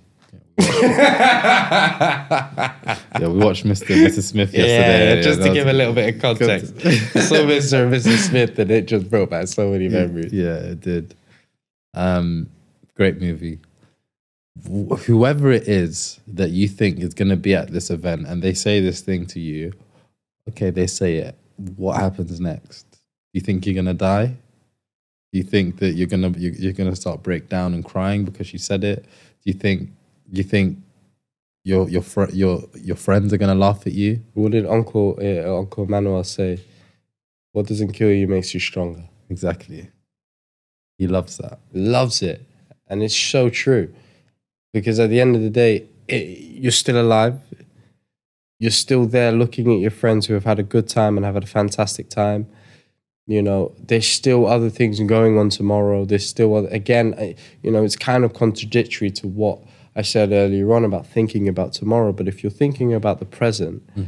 Yeah, we watched Mister Missus Smith yesterday. Yeah, just yeah, to give a little bit of context. So Mister and Missus Smith, and it just brought back so many memories. Yeah, it did. Um, great movie. Wh- whoever it is that you think is going to be at this event and they say this thing to you, okay, they say it. What happens next? You think you're going to die? You think that you're going to you, you're going to start break down and crying because she said it? Do you think you think your your fr- your your friends are going to laugh at you? What did Uncle uh, Uncle Manuel say? What doesn't kill you makes you stronger. Exactly. He loves that. Loves it. And it's so true. Because at the end of the day, it, you're still alive. You're still there looking at your friends who have had a good time and have had a fantastic time. You know, there's still other things going on tomorrow. There's still, other, again, you know, it's kind of contradictory to what I said earlier on about thinking about tomorrow. But if you're thinking about the present mm.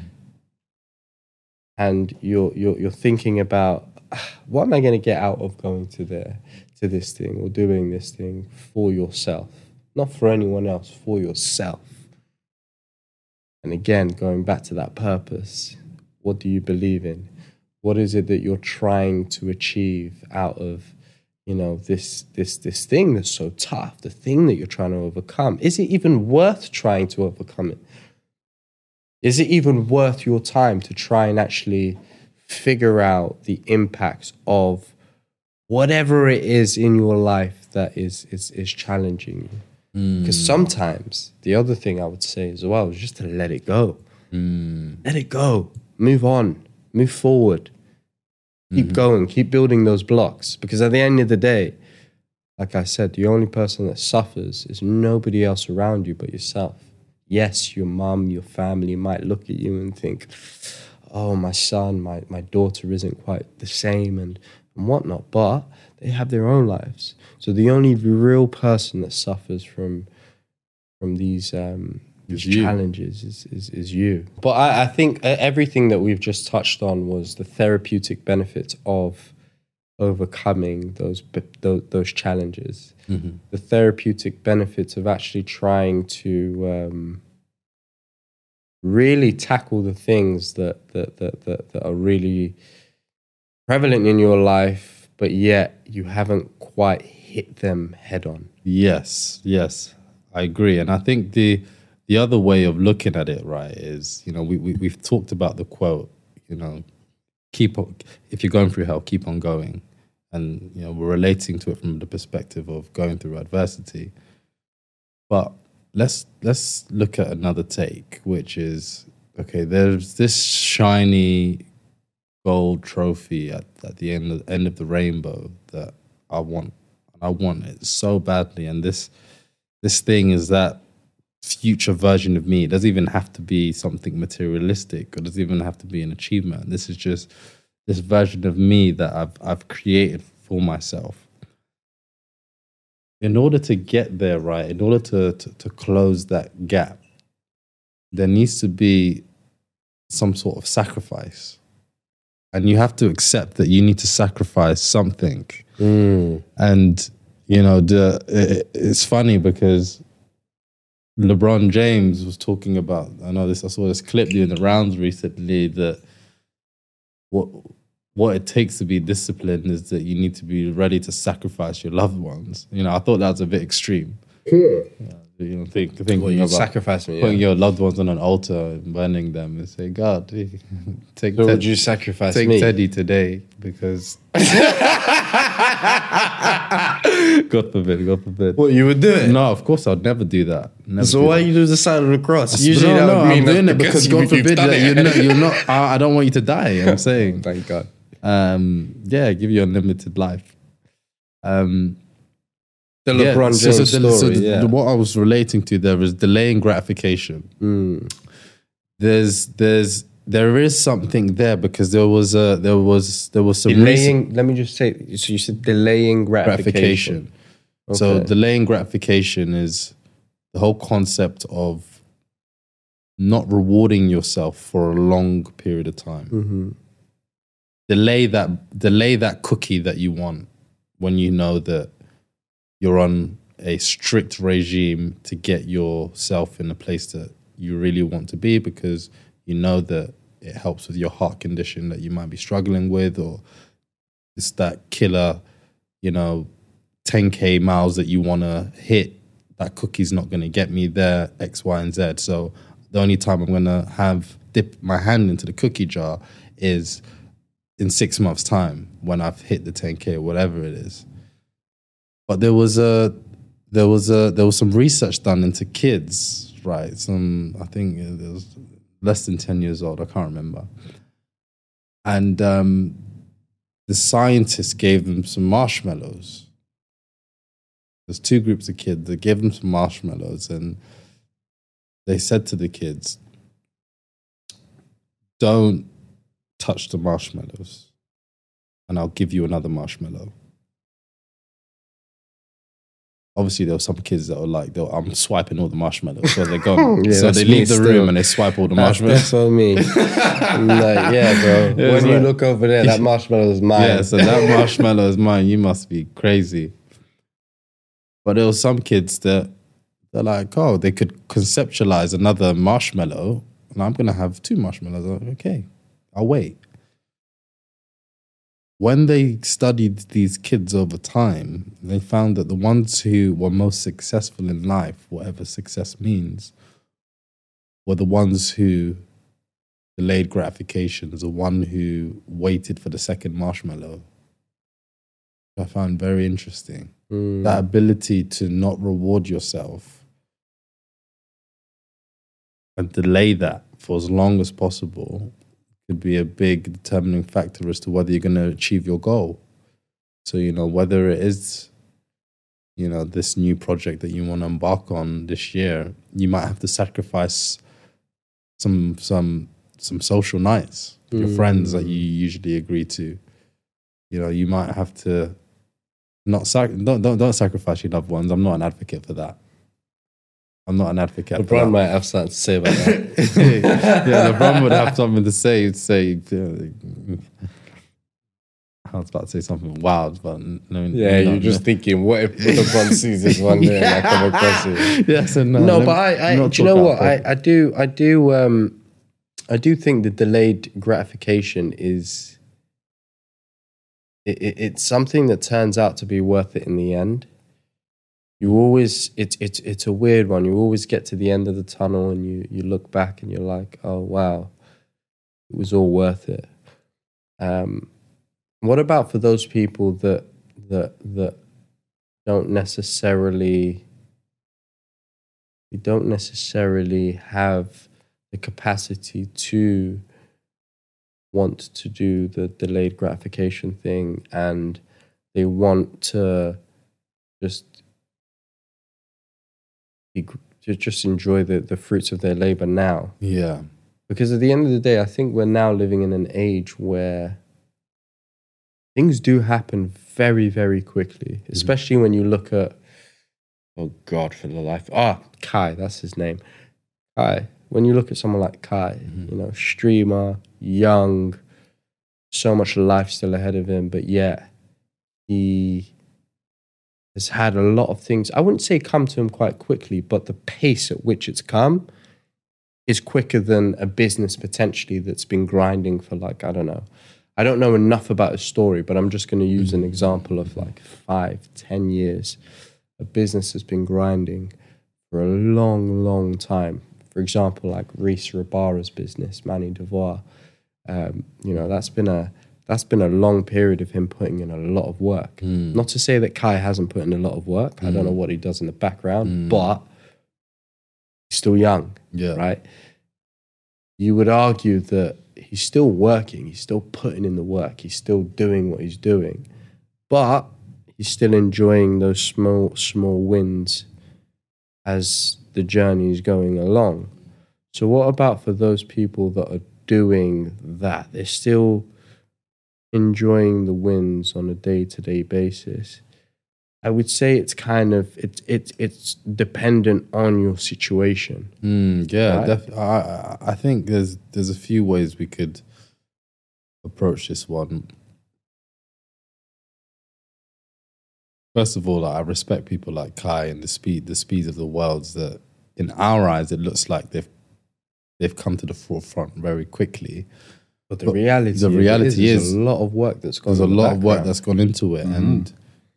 and you're, you're you're thinking about, what am I going to get out of going to there, to this thing or doing this thing for yourself? Not for anyone else, for yourself. And again, going back to that purpose, what do you believe in? What is it that you're trying to achieve out of, you know, this this this thing that's so tough, the thing that you're trying to overcome? Is it even worth trying to overcome it? Is it even worth your time to try and actually figure out the impacts of whatever it is in your life that is is, is challenging you? Because mm. sometimes the other thing I would say as well is just to let it go. Mm. Let it go. Move on. Move forward. Keep mm-hmm. going. Keep building those blocks. Because at the end of the day, like I said, the only person that suffers is nobody else around you but yourself. Yes, your mum, your family might look at you and think, oh, my son, my, my daughter isn't quite the same and, and whatnot. But they have their own lives. So the only real person that suffers from from these um, these challenges is, is is you. But I, I think everything that we've just touched on was the therapeutic benefits of overcoming those those, those challenges. Mm-hmm. The therapeutic benefits of actually trying to um, really tackle the things that that, that that that are really prevalent in your life, but yet you haven't quite hit them head on. Yes, yes, I agree. And I think the the other way of looking at it, right, is, you know, we, we, we've talked about the quote, you know, keep on, if you're going through hell, keep on going. And, you know, we're relating to it from the perspective of going through adversity. But let's let's look at another take, which is, okay, there's this shiny gold trophy at, at the end of, end of the rainbow that I want. I want it so badly. And this this thing is that future version of me. It doesn't even have to be something materialistic, or doesn't even have to be an achievement. This is just this version of me that I've I've created for myself. In order to get there, right, in order to, to, to close that gap, there needs to be some sort of sacrifice. And you have to accept that you need to sacrifice something. Mm. And, you know, the it, it's funny because LeBron James was talking about, I know this, I saw this clip doing the rounds recently, that what what it takes to be disciplined is that you need to be ready to sacrifice your loved ones. You know, I thought that was a bit extreme. Sure. Yeah, you know, think, thinking Well, you about sacrifice me, putting yeah. your loved ones on an altar and burning them and say, God, take, So Ted- would you sacrifice take me? Teddy today because God forbid, God forbid. What, you would do it? No, of course I'd never do that. Never So do why that. you do the sign of the cross? No, Usually that no, would mean I'm doing that's it because you- God you've forbid done that it. you're not, you're not I, I don't want you to die. I'm saying, Thank God. um, yeah, give you unlimited life. Um, The yeah, LeBron so- James so the- so story, the- yeah. the- what I was relating to there is delaying gratification. Mm. There's, there's, there is something there because there was a, there was, there was some recent Delaying, let me just say, so you said delaying gratification. gratification. So Okay. delaying gratification is the whole concept of not rewarding yourself for a long period of time. Mm-hmm. Delay that, delay that cookie that you want when you know that you're on a strict regime to get yourself in a place that you really want to be, because you know that it helps with your heart condition that you might be struggling with, or it's that killer, you know, ten K miles that you want to hit. That cookie's not going to get me there, X, Y, and Z. So the only time I'm going to have dip my hand into the cookie jar is in six months' time when I've hit the ten K or whatever it is. But there was a there was a there was some research done into kids, right? Some I think it was less than ten years old. I can't remember. And um, the scientists gave them some marshmallows. There's two groups of kids. They gave them some marshmallows, and they said to the kids, "Don't touch the marshmallows, and I'll give you another marshmallow." Obviously, there were some kids that were like, they were, I'm swiping all the marshmallows, so they're gone. Yeah, so that's they me leave the still. room and they swipe all the That's, marshmallows. that's what I mean. Like, yeah, bro. Yeah, it's when you like- look over there, that marshmallow is mine. Yeah, so that marshmallow is mine. You must be crazy. But there were some kids that they're like, oh, they could conceptualize another marshmallow, and I'm gonna have two marshmallows. I'm like, okay, I'll wait. When they studied these kids over time, they found that the ones who were most successful in life, whatever success means, were the ones who delayed gratifications, the one who waited for the second marshmallow. I found very interesting. Mm. That ability to not reward yourself and delay that for as long as possible could be a big determining factor as to whether you're going to achieve your goal. So, you know, whether it is, you know, this new project that you want to embark on this year, you might have to sacrifice some some some social nights, your Mm. friends that you usually agree to. You know, you might have to not sac- don't, don't don't sacrifice your loved ones. I'm not an advocate for that. I'm not an advocate. for LeBron that. might have something to say about that. Yeah, LeBron would have something to say. He'd say, uh, I was about to say something wild, but no. Yeah, no, you're just no. thinking, what if LeBron sees this one day and I come across it? Yeah, so no. No, let but me I, I not do you talk know out what? I, of- I do, I do, um, I do think the delayed gratification is, it, it, it's something that turns out to be worth it in the end. You always, it's it's it's a weird one. You always get to the end of the tunnel and you you look back and you're like, oh wow, it was all worth it. Um, what about for those people that that that don't necessarily they don't necessarily have the capacity to want to do the delayed gratification thing, and they want to just be, to just enjoy the, the fruits of their labor now. Yeah. Because at the end of the day, I think we're now living in an age where things do happen very, very quickly, especially when you look at, oh God, for the life, ah, Kai, that's his name. Kai, when you look at someone like Kai, mm-hmm. you know, streamer, young, so much life still ahead of him, but yet he has had a lot of things, I wouldn't say come to him quite quickly, but the pace at which it's come is quicker than a business potentially that's been grinding for like, I don't know. I don't know enough about his story, but I'm just going to use mm-hmm. an example of like five, ten years. A business has been grinding for a long, long time. For example, like Reese Rabara's business, Manny Devoir. Um, you know, that's been a that's been a long period of him putting in a lot of work. Mm. Not to say that Kai hasn't put in a lot of work. Mm. I don't know what he does in the background, mm. but he's still young, yeah. right? You would argue that he's still working, he's still putting in the work, he's still doing what he's doing, but he's still enjoying those small, small wins as the journey is going along. So what about for those people that are doing that? They're still enjoying the wins on a day-to-day basis. I would say it's kind of, it's it's it's dependent on your situation. Mm, yeah, right? def- I, I think there's there's a few ways we could approach this one. First of all, I respect people like Kai and the speed the speed of the worlds that, in our eyes, it looks like they've they've come to the forefront very quickly. But the but reality, the reality is, is, there's a lot of work that's gone. There's a lot of work that's gone into it, mm-hmm. and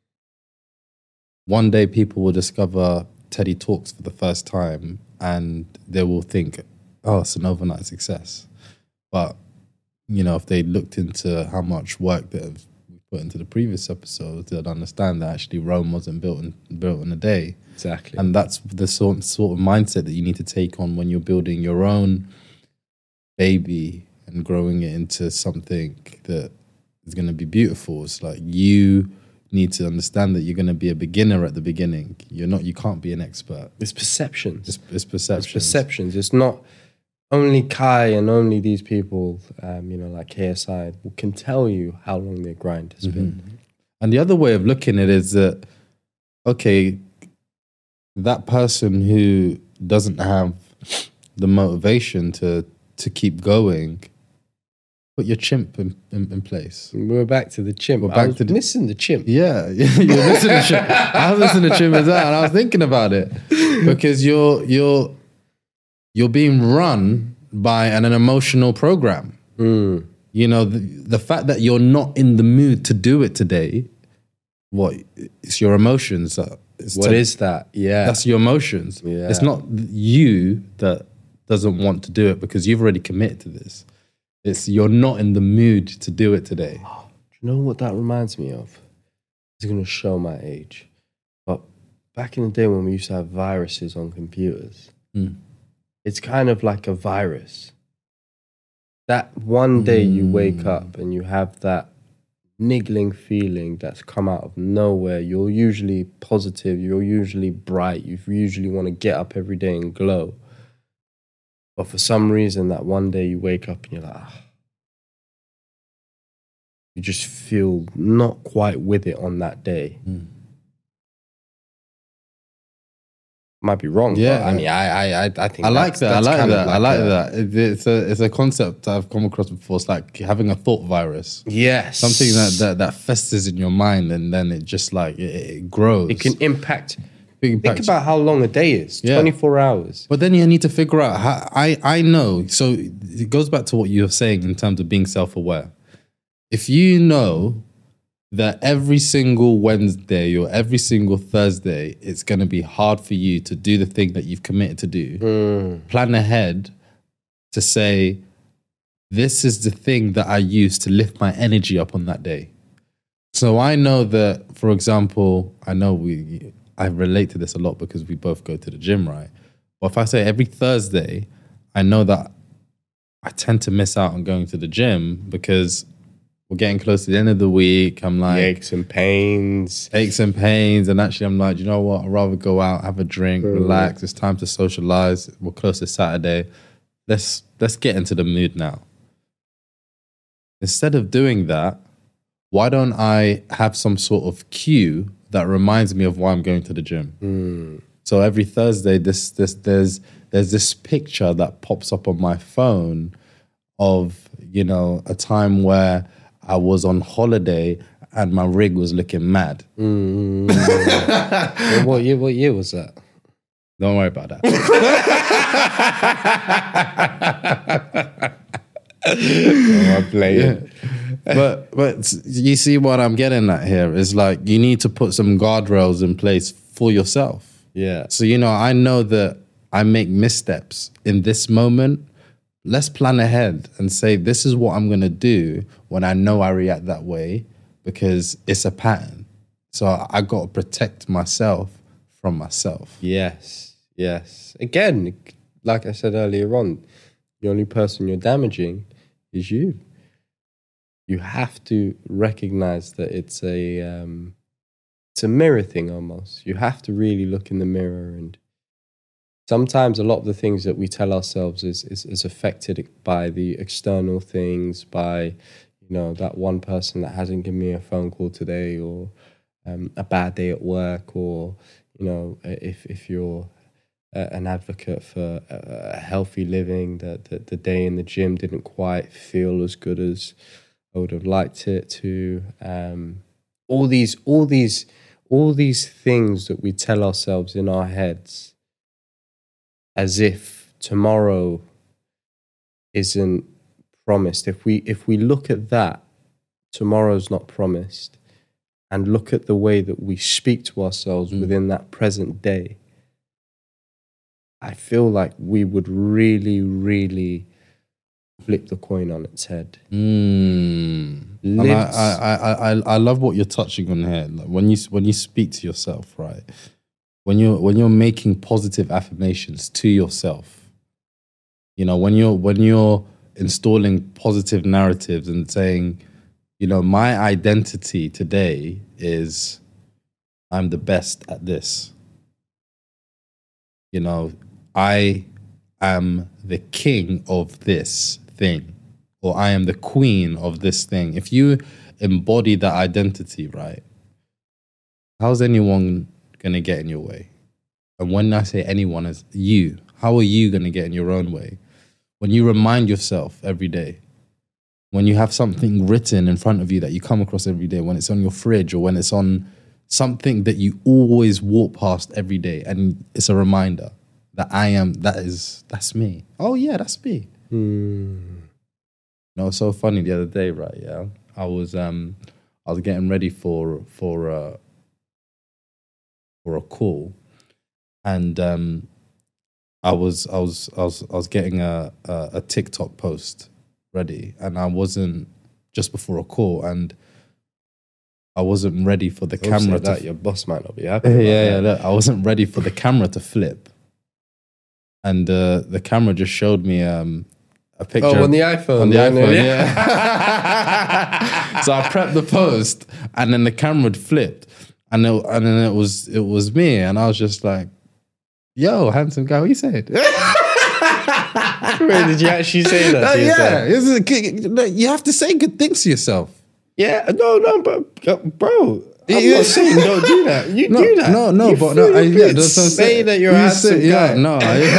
one day people will discover Teddy Talks for the first time, and they will think, "Oh, it's an overnight success." But you know, if they looked into how much work that we put into the previous episodes, they'd understand that actually Rome wasn't built in built in a day. Exactly, and that's the sort sort of mindset that you need to take on when you're building your own baby and growing it into something that is going to be beautiful. It's like you need to understand that you're going to be a beginner at the beginning. You're not. You can't be an expert. It's perceptions. It's, it's perceptions. It's perceptions. It's not only Kai and only these people, um, you know, like K S I, can tell you how long their grind has mm-hmm. been. And the other way of looking at it is that, okay, that person who doesn't have the motivation to to keep going, put your chimp in, in, in place. We're back to the chimp. We're back I was to the, missing the chimp. Yeah, you're missing the chimp. I was missing the chimp as well, and I was thinking about it because you're you're you're being run by an, an emotional program. Mm. You know, the, the fact that you're not in the mood to do it today, what it's your emotions. That, it's what to, is that? Yeah, that's your emotions. Yeah. It's not you that doesn't want to do it because you've already committed to this. It's you're not in the mood to do it today. Oh, do you know what that reminds me of? It's going to show my age. But back in the day when we used to have viruses on computers, mm. it's kind of like a virus. That one day mm. you wake up and you have that niggling feeling that's come out of nowhere. You're usually positive. You're usually bright. You usually want to get up every day and glow. But for some reason, that one day you wake up and you're like, ah. You just feel not quite with it on that day. Mm. Might be wrong. Yeah, but I mean, I, I, I think I like that. I like that. Like I like a, that. It, it's a, it's a concept I've come across before. It's like having a thought virus. Yes, something that that, that festers in your mind, and then it just like it, it grows. It can impact. Think about how long a day is. Yeah. twenty-four hours. But then you need to figure out how. I I know. So it goes back to what you were saying in terms of being self-aware. If you know that every single Wednesday or every single Thursday, it's going to be hard for you to do the thing that you've committed to do, mm. plan ahead to say, this is the thing that I use to lift my energy up on that day. So I know that, for example, I know we, I relate to this a lot because we both go to the gym, right? But if I say every Thursday, I know that I tend to miss out on going to the gym because we're getting close to the end of the week. I'm like, aches and pains. Aches and pains. And actually, I'm like, you know what? I'd rather go out, have a drink, mm. relax. It's time to socialize. We're close to Saturday. Let's let's get into the mood now. Instead of doing that, why don't I have some sort of cue that reminds me of why I'm going to the gym? Mm. So every Thursday, this this there's there's this picture that pops up on my phone of, you know, a time where I was on holiday and my rig was looking mad. Mm. Well, what year? What year was that? Don't worry about that. Oh, I play it. Yeah. But but you see what I'm getting at here is like you need to put some guardrails in place for yourself. Yeah. So, you know, I know that I make missteps in this moment. Let's plan ahead and say, this is what I'm going to do when I know I react that way, because it's a pattern. So I got to protect myself from myself. Yes, yes. Again, like I said earlier on, the only person you're damaging is you. You have to recognize that it's a um, it's a mirror thing almost. You have to really look in the mirror, and sometimes a lot of the things that we tell ourselves is, is, is affected by the external things, by, you know, that one person that hasn't given me a phone call today, or um, a bad day at work, or, you know, if, if you're uh, an advocate for a, a healthy living, that, that the day in the gym didn't quite feel as good as I would have liked it to. Um, all these, all these, all these things that we tell ourselves in our heads, as if tomorrow isn't promised. If we if we look at that, tomorrow's not promised, and look at the way that we speak to ourselves mm. within that present day, I feel like we would really, really flip the coin on its head. Mm. And I, I, I, I, I love what you're touching on here. Like when you when you speak to yourself, right? When you're when you're making positive affirmations to yourself, you know, when you're when you're installing positive narratives and saying, you know, my identity today is I'm the best at this. You know, I am the king of this thing, or I am the queen of this thing. If you embody that identity, right, how's anyone going to get in your way? And when I say anyone, as you, how are you going to get in your own way? When you remind yourself every day, when you have something written in front of you that you come across every day, when it's on your fridge or when it's on something that you always walk past every day, and it's a reminder that I am, that is, that's me. Oh yeah, that's me. Mm. You know, it's so funny the other day, right? Yeah, I was, um, I was getting ready for for uh, for a call, and um, I was I was I was I was getting a, a a TikTok post ready, and I wasn't just before a call, and I wasn't ready for the Don't camera. Say that to, your boss might not be happy. yeah, about yeah. that. Look, I wasn't ready for the camera to flip, and uh, the camera just showed me um, a picture. Oh, on the iPhone. On the yeah, iPhone, yeah. yeah. So I prepped the post, and then the camera flipped, and it, and then it was it was me, and I was just like, "Yo, handsome guy, what you saying?" Wait, did you actually say that? Uh, to yourself? yeah, you have to say good things to yourself. Yeah, no, no, but uh, bro, I'm yeah. not saying don't do that. You no, do that. No, no, you but no, I, yeah, that's what I'm say saying. that you're a handsome say, guy. Yeah, no,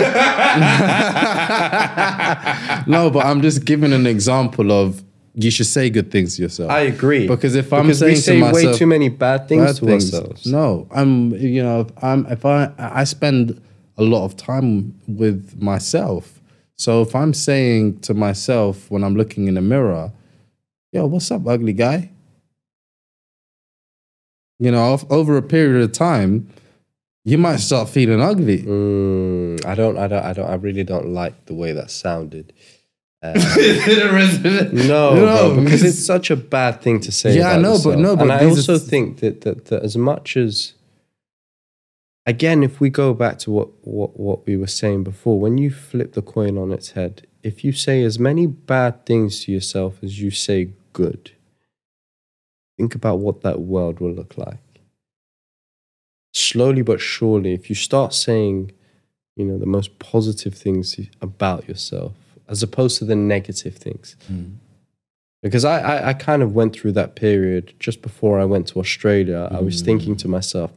I, no, but I'm just giving an example of you should say good things to yourself. I agree, because if I'm because saying we say to myself, way too many bad things bad to things, ourselves. No, I'm, you know, I'm if I I spend a lot of time with myself. So if I'm saying to myself when I'm looking in the mirror, yo, what's up, ugly guy? You know, over a period of time, you might start feeling ugly. Mm, I don't, I don't, I don't, I really don't like the way that sounded. Um, no, no, bro, because it's such a bad thing to say. Yeah, about I know, yourself. but no, but and I also are... think that, that that as much as, again, if we go back to what, what, what we were saying before, when you flip the coin on its head, if you say as many bad things to yourself as you say good, think about what that world will look like. Slowly but surely, if you start saying, you know, the most positive things about yourself, as opposed to the negative things. Mm. Because I, I, I kind of went through that period just before I went to Australia. Mm. I was thinking to myself,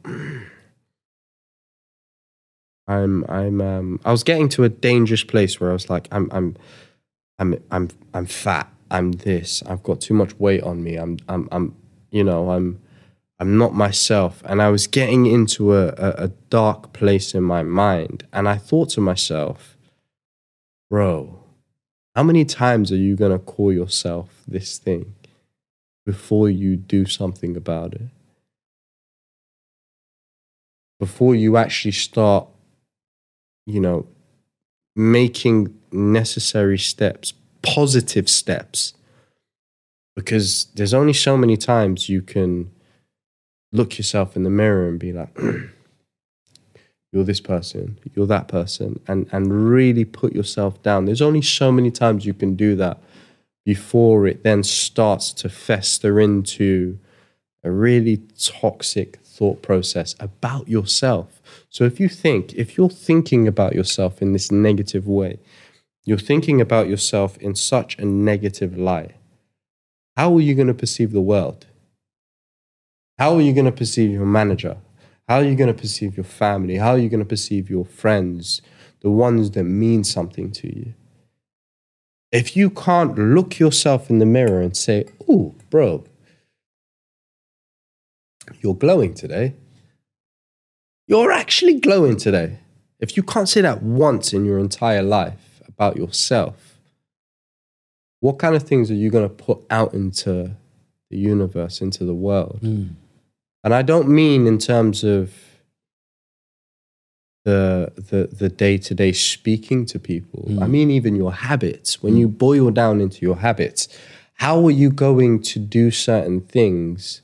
I'm I'm um I was getting to a dangerous place where I was like, I'm I'm I'm I'm I'm fat. I'm this. I've got too much weight on me. I'm I'm I'm you know, I'm I'm not myself. And I was getting into a, a, a dark place in my mind. And I thought to myself, bro, how many times are you going to call yourself this thing before you do something about it? Before you actually start, you know, making necessary steps, positive steps. Because there's only so many times you can look yourself in the mirror and be like, you're this person, you're that person, and, and really put yourself down. There's only so many times you can do that before it then starts to fester into a really toxic thought process about yourself. So if you think, if you're thinking about yourself in this negative way, you're thinking about yourself in such a negative light, how are you going to perceive the world? How are you going to perceive your manager? How are you going to perceive your family? How are you going to perceive your friends, the ones that mean something to you? If you can't look yourself in the mirror and say, oh, bro, you're glowing today. You're actually glowing today. If you can't say that once in your entire life about yourself, what kind of things are you going to put out into the universe, into the world? Mm. And I don't mean in terms of the the the day-to-day speaking to people. Mm. I mean even your habits. When mm. you boil down into your habits, how are you going to do certain things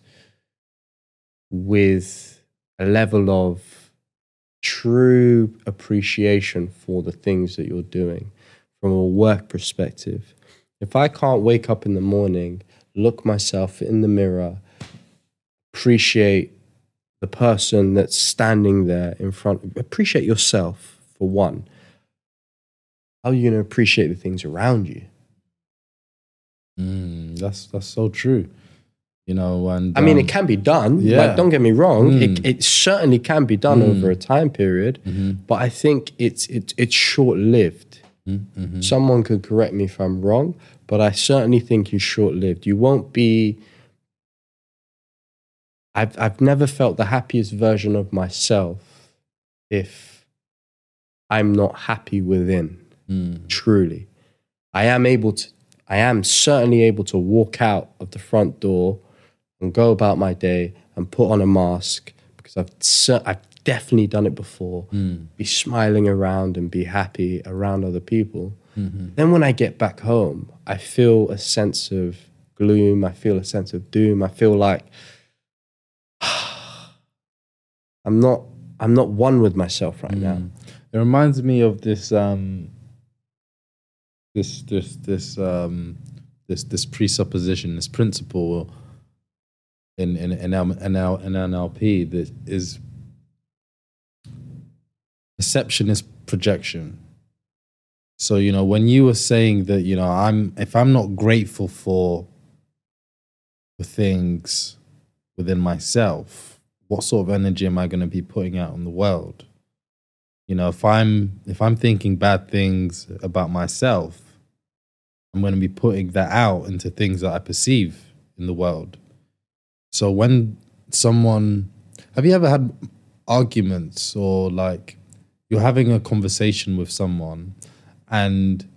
with a level of true appreciation for the things that you're doing from a work perspective? If I can't wake up in the morning, look myself in the mirror, appreciate the person that's standing there in front, appreciate yourself for one, how are you going to appreciate the things around you? Mm, that's that's so true. You know, and I mean, um, it can be done. Yeah. Like, don't get me wrong. Mm. It, it certainly can be done mm. over a time period, mm-hmm. but I think it's it, it's short-lived. Mm-hmm. Someone could correct me if I'm wrong, but I certainly think it's short-lived. You won't be. I've I've never felt the happiest version of myself if I'm not happy within. Mm. Truly, I am able to. I am certainly able to walk out of the front door and go about my day and put on a mask because I've I've definitely done it before. Mm. Be smiling around and be happy around other people. Mm-hmm. Then when I get back home, I feel a sense of gloom. I feel a sense of doom. I feel like I'm not I'm not one with myself right mm. now. It reminds me of this um, this this this um, this this presupposition, this principle in in in, in, in N L P that is perception is projection. So, you know, when you were saying that, you know, I'm if I'm not grateful for for things within myself, what sort of energy am I going to be putting out in the world? You know, if I'm if I'm thinking bad things about myself, I'm going to be putting that out into things that I perceive in the world. So when someone, have you ever had arguments or like you're having a conversation with someone and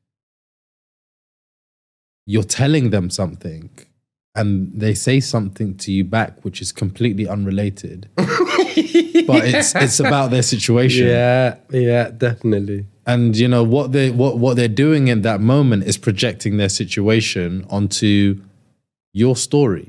you're telling them something and they say something to you back which is completely unrelated, but it's it's about their situation. Yeah, yeah, definitely. And you know what they what what they're doing in that moment is projecting their situation onto your story.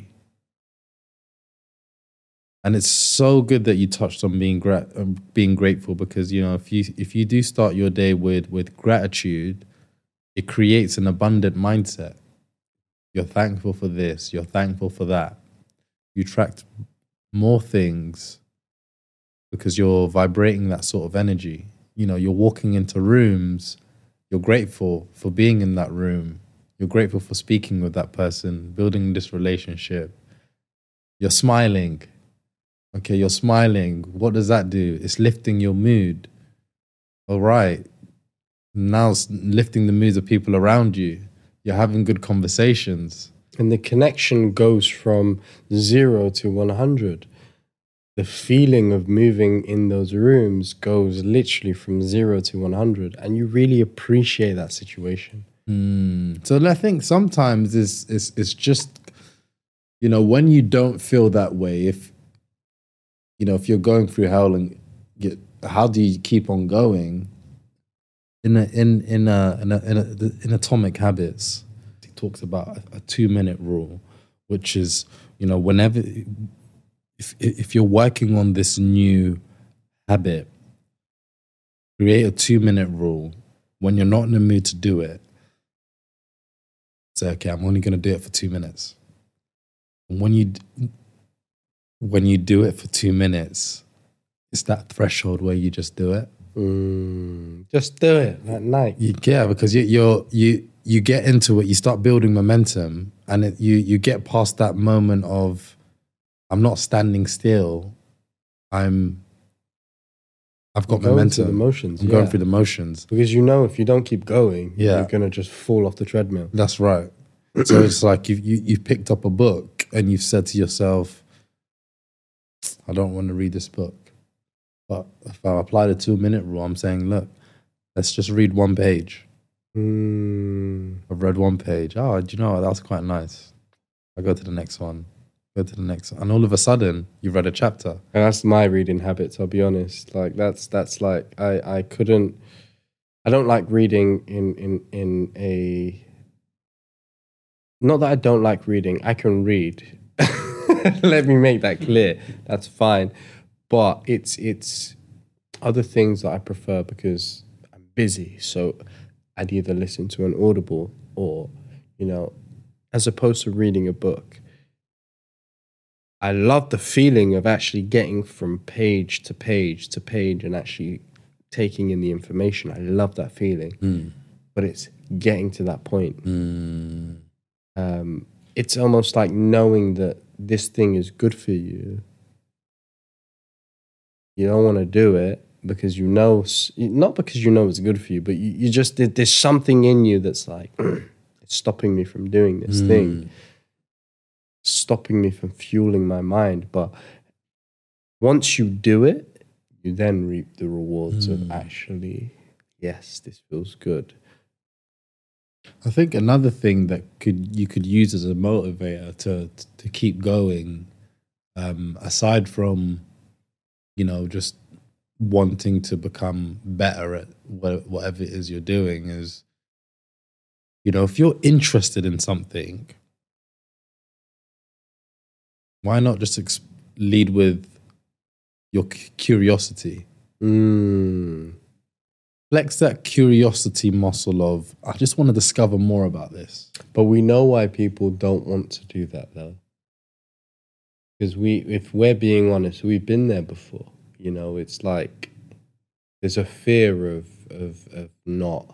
And it's so good that you touched on being gra- um, being grateful, because you know if you if you do start your day with with gratitude, it creates an abundant mindset. You're thankful for this. You're thankful for that. you attract more things because you're vibrating that sort of energy. You know, you're walking into rooms, you're grateful for being in that room. You're grateful for speaking with that person, building this relationship. You're smiling. Okay, you're smiling. What does that do? It's lifting your mood. All right. Now it's lifting the moods of people around you. You're having good conversations. And the connection goes from zero to one hundred. The feeling of moving in those rooms goes literally from zero to one hundred. And you really appreciate that situation. Mm. So I think sometimes it's, it's, it's just, you know, when you don't feel that way, if, you know, if you're going through hell and get, how do you keep on going? In a, in, in a, in a, in, a, in Atomic Habits, he talks about a, a two minute rule, which is, you know, whenever, if, if you're working on this new habit, create a two minute rule. When you're not in the mood to do it, say, okay, I'm only going to do it for two minutes. And when you, when you do it for two minutes, it's that threshold where you just do it. Mm, just do it at night. You, yeah, because you, you're you you get into it, you start building momentum, and it, you you get past that moment of, I'm not standing still. I'm. I've got You're going momentum. through the motions. I'm yeah. going through the motions Because you know if you don't keep going, Yeah. you're gonna just fall off the treadmill. That's right. So it's like you you you've picked up a book and you've said to yourself, I don't want to read this book. But if I apply the two minute rule, I'm saying, look, let's just read one page. Mm. I've read one page. Oh, do you know what? That was quite nice. I go to the next one. Go to the next one. And all of a sudden, you've read a chapter. And that's my reading habits, I'll be honest. Like that's that's like I, I couldn't I don't like reading in, in in a not that I don't like reading, I can read. Let me make that clear. That's fine. But it's it's other things that I prefer because I'm busy. So I'd either listen to an Audible or, you know, as opposed to reading a book. I love the feeling of actually getting from page to page to page and actually taking in the information. I love that feeling. Mm. But it's getting to that point. Mm. Um, it's almost like knowing that this thing is good for you. You don't want to do it because you know, not because you know it's good for you, but you, you just, there's something in you that's like, it's stopping me from doing this Mm. thing, stopping me from fueling my mind. But once you do it, you then reap the rewards mm. of actually, yes, this feels good. I think another thing that could you could use as a motivator to to keep going, um, aside from, you know, just wanting to become better at whatever it is you're doing, is, you know, if you're interested in something, why not just ex- lead with your c- curiosity? Mm. Flex that curiosity muscle of, I just want to discover more about this. But we know why people don't want to do that, though. Because we, if we're being honest, we've been there before. You know, it's like there's a fear of of, of not.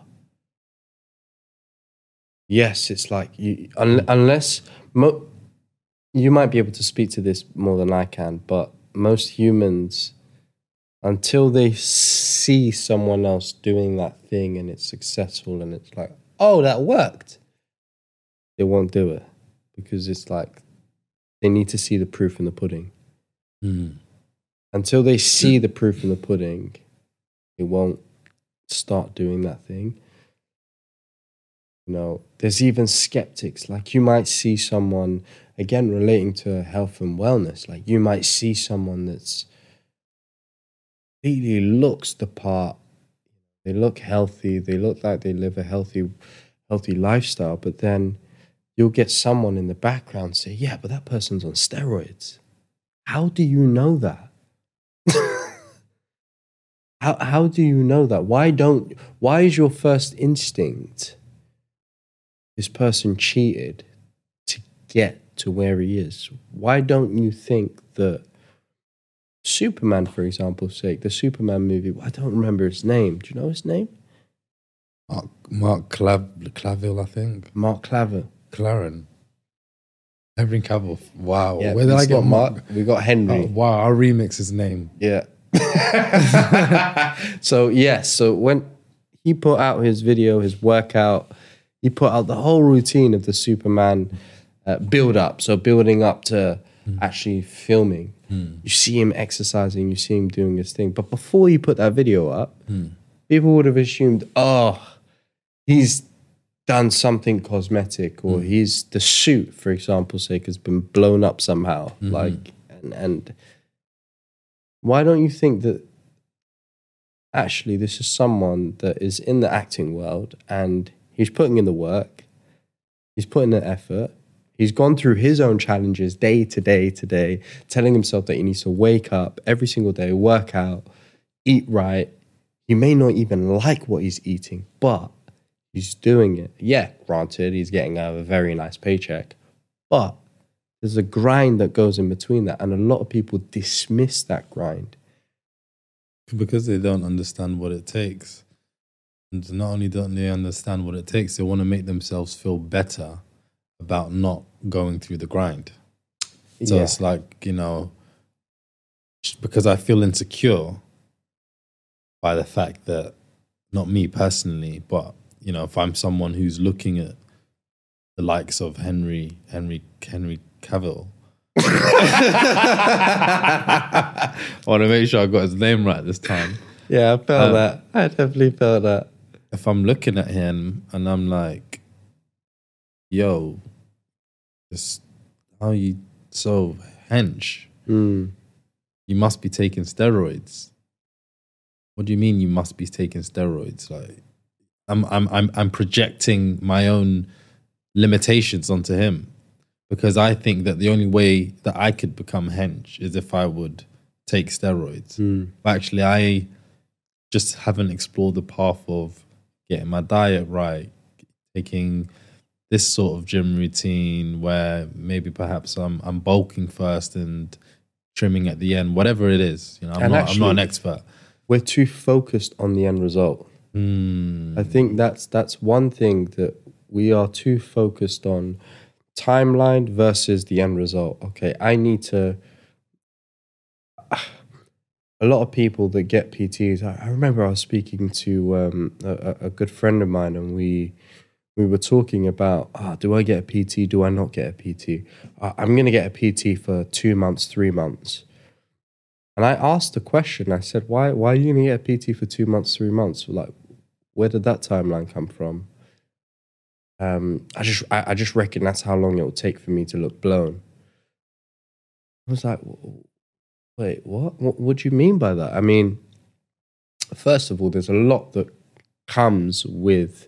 Yes, it's like you un, unless mo, you might be able to speak to this more than I can, but most humans, until they see someone else doing that thing and it's successful and it's like, oh, that worked, they won't do it because it's like they need to see the proof in the pudding. Mm. Until they see the proof in the pudding, they won't start doing that thing. You know, there's even skeptics. Like you might see someone, again, relating to health and wellness, like you might see someone that's really looks the part. They look healthy. They look like they live a healthy, healthy lifestyle. But then you'll get someone in the background say, yeah, but that person's on steroids. How do you know that? how how do you know that? Why don't, why is your first instinct, this person cheated to get to where he is. Why don't you think that Superman, for example's sake, the Superman movie, I don't remember his name. Do you know his name? Mark, Mark Clav, Clavill, I think. Mark Claver. Claren. Henry Cavill. Wow. Yeah, Where did I it's get not Mark? Mark? We got Henry. Oh, wow, I'll remix his name. Yeah. So, yes. So, when he put out his video, his workout, he put out the whole routine of the Superman uh, build up. So, building up to mm. actually filming. Mm. You see him exercising, you see him doing his thing. But before you put that video up, mm. people would have assumed, oh, he's done something cosmetic, or mm. he's the suit, for example's sake, has been blown up somehow. Mm-hmm. Like, and, and why don't you think that actually this is someone that is in the acting world and he's putting in the work, he's putting in the effort, he's gone through his own challenges day to day to day, telling himself that he needs to wake up every single day, work out, eat right. He may not even like what he's eating, but he's doing it. Yeah, granted, he's getting a very nice paycheck, but there's a grind that goes in between that, and a lot of people dismiss that grind. Because they don't understand what it takes. And not only don't they understand what it takes, they want to make themselves feel better about not going through the grind. So yeah. It's like, you know, because I feel insecure by the fact that, not me personally, but you know, if I'm someone who's looking at the likes of Henry, Henry, Henry Cavill, I want to make sure I got his name right this time. Yeah, I felt um, that. I definitely felt that. If I'm looking at him and I'm like, yo, this, how are you so hench? Mm. You must be taking steroids. What do you mean you must be taking steroids? Like, I'm I'm I'm I'm projecting my own limitations onto him, because I think that the only way that I could become hench is if I would take steroids. Mm. But actually, I just haven't explored the path of getting my diet right, taking this sort of gym routine where maybe perhaps I'm I'm bulking first and trimming at the end, whatever it is. You know, I'm and not actually, I'm not an expert. We're too focused on the end result. Mm. I think that's that's one thing that we are too focused on. Timeline versus the end result. Okay, I need to. A lot of people that get P Ts. I, I remember I was speaking to um, a, a good friend of mine, and we we were talking about, ah, do I get a P T? Do I not get a P T? Uh, I'm going to get a P T for two months, three months. And I asked the question. I said, why? Why are you going to get a P T for two months, three months? Like, where did that timeline come from? Um, I just, I, I just reckon that's how long it will take for me to look blown. I was like, wait, what? What, what do you mean by that? I mean, first of all, there's a lot that comes with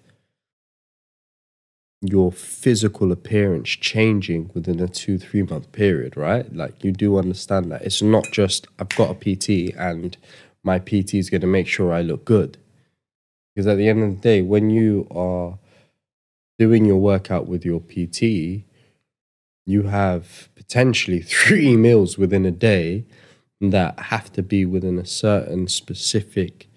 your physical appearance changing within a two, three month period, right? Like, you do understand that. It's not just, I've got a P T and my P T is going to make sure I look good. Because at the end of the day, when you are doing your workout with your P T, you have potentially three meals within a day that have to be within a certain specific,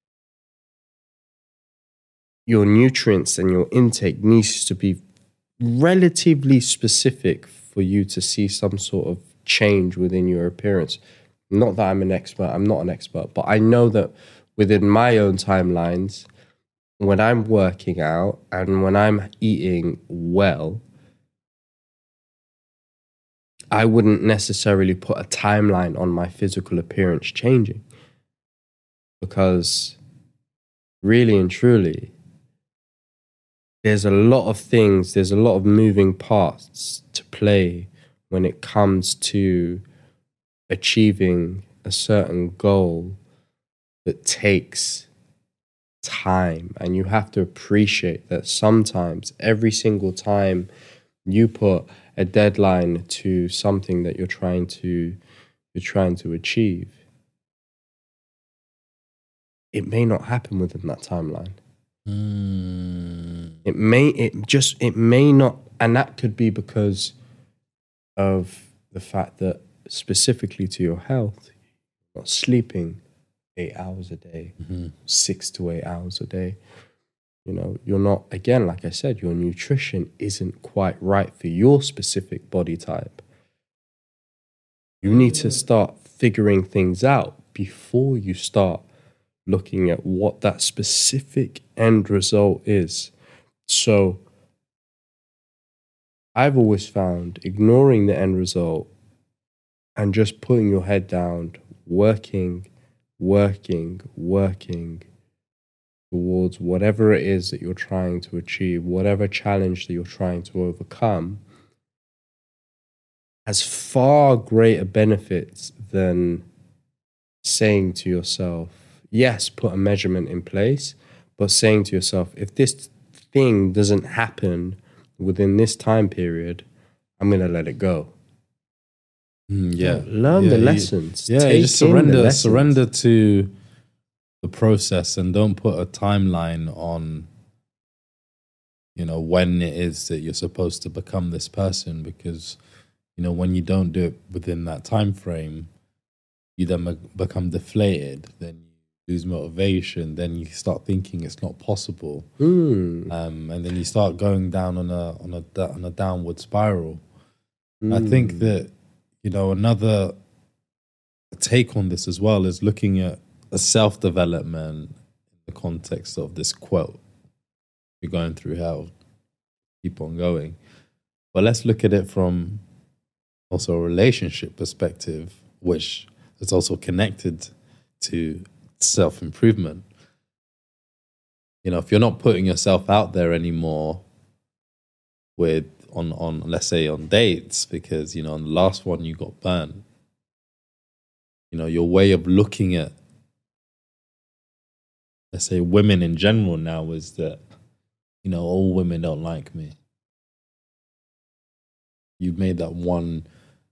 your nutrients and your intake needs to be relatively specific for you to see some sort of change within your appearance. Not that I'm an expert, I'm not an expert, but I know that within my own timelines, when I'm working out and when I'm eating well, I wouldn't necessarily put a timeline on my physical appearance changing, because really and truly, there's a lot of things, there's a lot of moving parts to play when it comes to achieving a certain goal that takes time. And you have to appreciate that sometimes, every single time you put a deadline to something that you're trying to you're trying to achieve, it may not happen within that timeline. Mm. It may it just it may not, and that could be because of the fact that specifically to your health, you're not sleeping eight hours a day, Mm-hmm. six to eight hours a day. You know, you're not, again, like I said, your nutrition isn't quite right for your specific body type. You need to start figuring things out before you start looking at what that specific end result is. So I've always found ignoring the end result and just putting your head down, working, working, working towards whatever it is that you're trying to achieve, whatever challenge that you're trying to overcome, has far greater benefits than saying to yourself, yes, put a measurement in place, but saying to yourself, if this thing doesn't happen within this time period, I'm going to let it go. Mm, yeah. Learn yeah, the you- lessons. Yeah, you Take just in the surrender lessons. surrender to the process and don't put a timeline on, you know, when it is that you're supposed to become this person, because, you know, when you don't do it within that time frame, you then be- become deflated, then you lose motivation, then you start thinking it's not possible, Mm, um, and then you start going down on a on a da- on a downward spiral. I mm. think that, you know, another take on this as well is looking at a self-development in the context of this quote. You're going through hell, keep on going. But let's look at it from also a relationship perspective, which is also connected to self-improvement. You know, if you're not putting yourself out there anymore with on on let's say on dates, because, you know, on the last one you got burnt, you know, your way of looking at, let's say, women in general now is that, you know, all women don't like me. You've made that one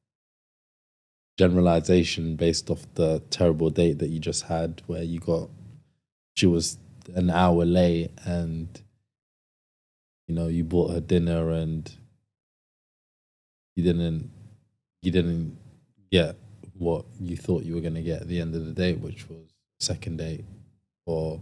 generalization based off the terrible date that you just had, where you got, she was an hour late and, you know, you bought her dinner and you didn't, you didn't get what you thought you were going to get at the end of the date, which was second date, or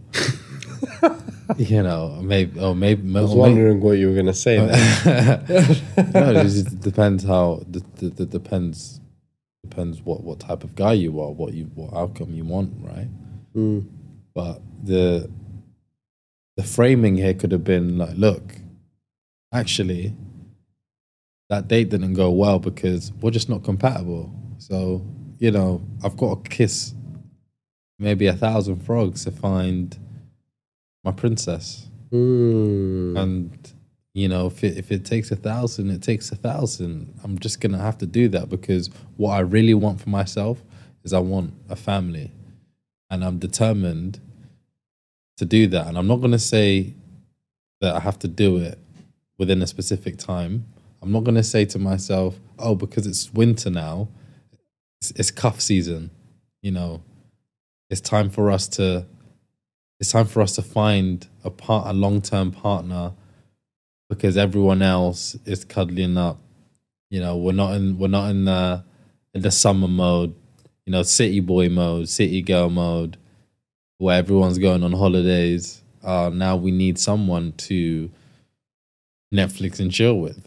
you know, maybe, or maybe. I was wondering what you were going to say there. No, it just depends how. The, the, the depends depends what, what type of guy you are, what you what outcome you want, right? Mm. But the the framing here could have been like, look, actually, that date didn't go well because we're just not compatible. So, you know, I've got to kiss maybe a thousand frogs to find my princess. Mm. And, you know, if it, if it takes a thousand, it takes a thousand. I'm just going to have to do that, because what I really want for myself is I want a family. And I'm determined to do that. And I'm not going to say that I have to do it within a specific time. I'm not going to say to myself, oh, because it's winter now, it's, it's cuff season. You know, it's time for us to, it's time for us to find a part, a long-term partner, because everyone else is cuddling up. You know, we're not in, we're not in the, in the summer mode, you know, city boy mode, city girl mode, where everyone's going on holidays. Uh, now we need someone to Netflix and chill with.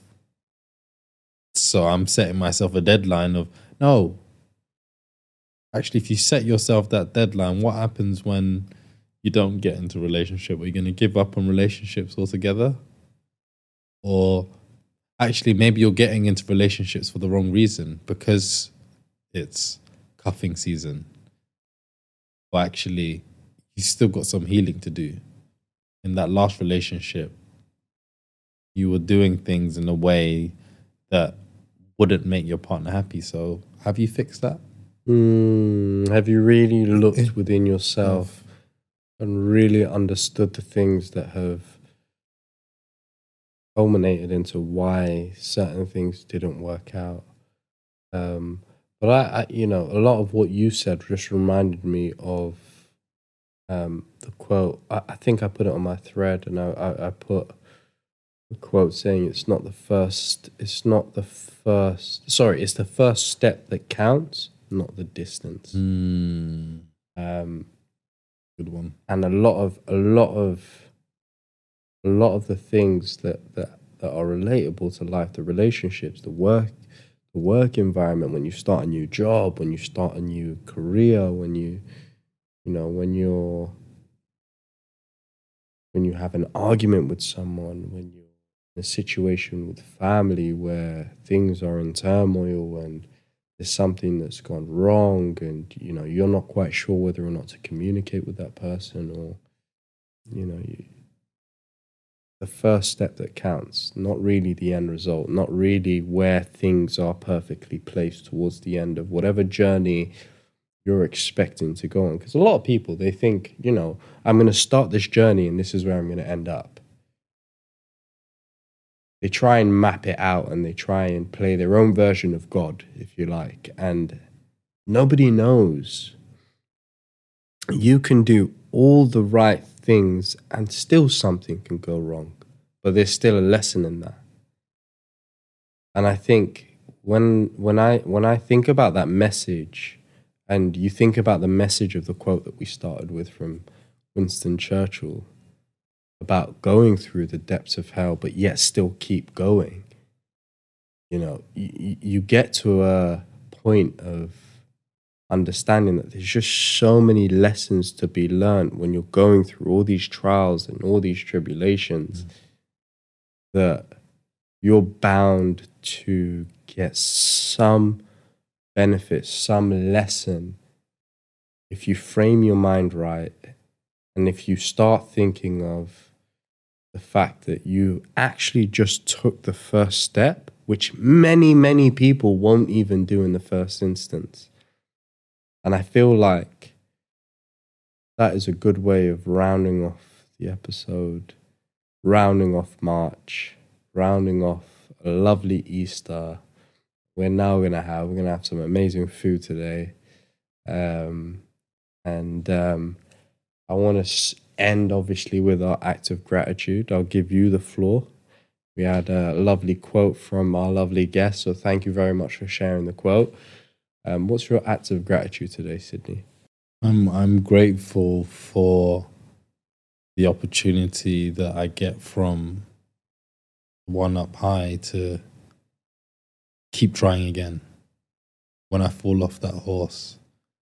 So I'm setting myself a deadline of, no, actually, if you set yourself that deadline, what happens when you don't get into a relationship? Are you going to give up on relationships altogether? Or actually, maybe you're getting into relationships for the wrong reason, because it's cuffing season. But actually, you still got some healing to do. In that last relationship, you were doing things in a way that wouldn't make your partner happy. So have you fixed that? Mm. Have you really looked within yourself and really understood the things that have culminated into why certain things didn't work out? Um, but I, I, you know, a lot of what you said just reminded me of um, the quote. I, I think I put it on my thread, and I, I, I put a quote saying it's not the first, it's not the first, sorry, it's the first step that counts, not the distance. Mm. Um, Good one. and a lot of, a lot of, a lot of the things that, that, that are relatable to life, the relationships, the work, the work environment, when you start a new job, when you start a new career, when you, you know, when you're, when you have an argument with someone, when you're in a situation with family where things are in turmoil and there's something that's gone wrong and, you know, you're not quite sure whether or not to communicate with that person, or, you know, you, the first step that counts, not really the end result, not really where things are perfectly placed towards the end of whatever journey you're expecting to go on. Because a lot of people, they think, you know, I'm going to start this journey and this is where I'm going to end up. They try and map it out and they try and play their own version of God, if you like. And nobody knows. You can do all the right things and still something can go wrong. But there's still a lesson in that. And I think when when I when I think about that message, and you think about the message of the quote that we started with from Winston Churchill about going through the depths of hell, but yet still keep going. You know, you, you get to a point of understanding that there's just so many lessons to be learned when you're going through all these trials and all these tribulations, mm. that you're bound to get some benefit, some lesson if you frame your mind right, and if you start thinking of the fact that you actually just took the first step, which many, many people won't even do in the first instance. And I feel like that is a good way of rounding off the episode, rounding off March, rounding off a lovely Easter. We're now going to have, we're going to have some amazing food today. Um, and um, I want to end, obviously, with our act of gratitude. I'll give you the floor. We had a lovely quote from our lovely guest, so thank you very much for sharing the quote. Um, what's your act of gratitude today, Sydney? I'm I'm grateful for the opportunity that I get from One Up High to keep trying again. When I fall off that horse,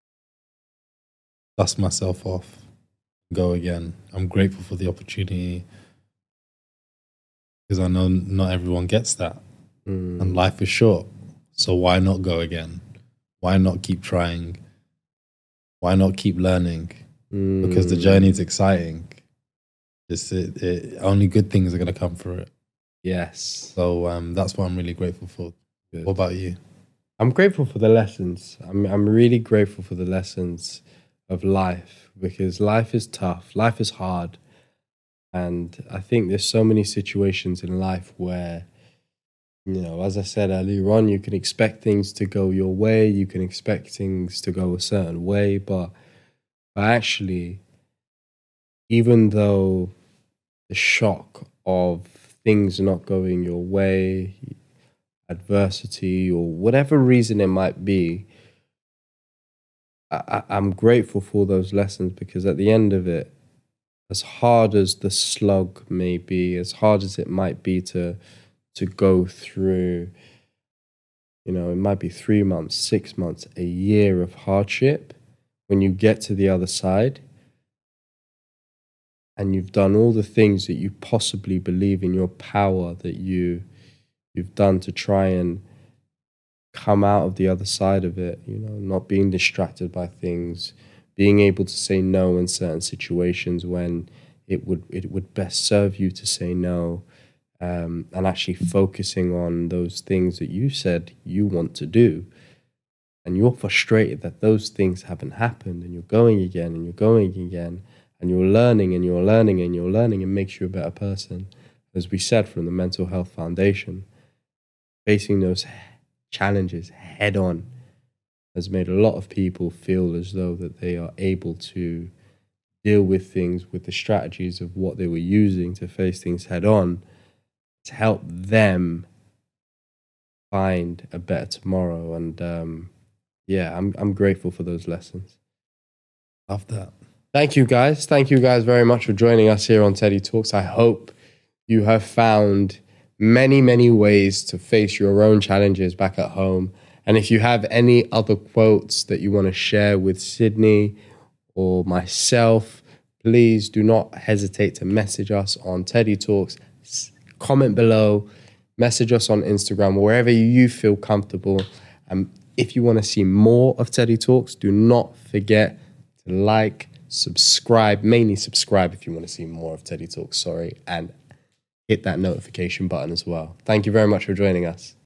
dust myself off, go again. I'm grateful for the opportunity because I know not everyone gets that. Mm. And life is short. So why not go again? Why not keep trying? Why not keep learning? Mm. Because the journey is exciting. It's, it, it, only good things are going to come for it. Yes. So um, that's what I'm really grateful for. Good. What about you? I'm grateful for the lessons. I'm I'm really grateful for the lessons of life, because life is tough. Life is hard. And I think there's so many situations in life where, you know, as I said earlier on, you can expect things to go your way. You can expect things to go a certain way. But, but actually, even though the shock of things not going your way, adversity, or whatever reason it might be, I, I'm grateful for those lessons, because at the end of it, as hard as the slug may be, as hard as it might be to to go through, you know, it might be three months, six months, a year of hardship, when you get to the other side and you've done all the things that you possibly believe in your power that you you've done to try and come out of the other side of it, you know, not being distracted by things, being able to say no in certain situations when it would it would best serve you to say no, um, and actually focusing on those things that you said you want to do. And you're frustrated that those things haven't happened, and you're going again and you're going again, and you're learning and you're learning and you're learning, and makes you a better person. As we said from the Mental Health Foundation, facing those challenges head on has made a lot of people feel as though that they are able to deal with things with the strategies of what they were using to face things head on, to help them find a better tomorrow. And um, yeah, I'm I'm grateful for those lessons. Love that. Thank you, guys. Thank you, guys, very much for joining us here on Teddy Talks. I hope you have found many, many ways to face your own challenges back at home. And if you have any other quotes that you want to share with Sydney or myself, please do not hesitate to message us on Teddy Talks. Comment below, message us on Instagram, wherever you feel comfortable. And if you want to see more of Teddy Talks, do not forget to like, subscribe, mainly subscribe if you want to see more of Teddy Talks, sorry, and hit that notification button as well. Thank you very much for joining us.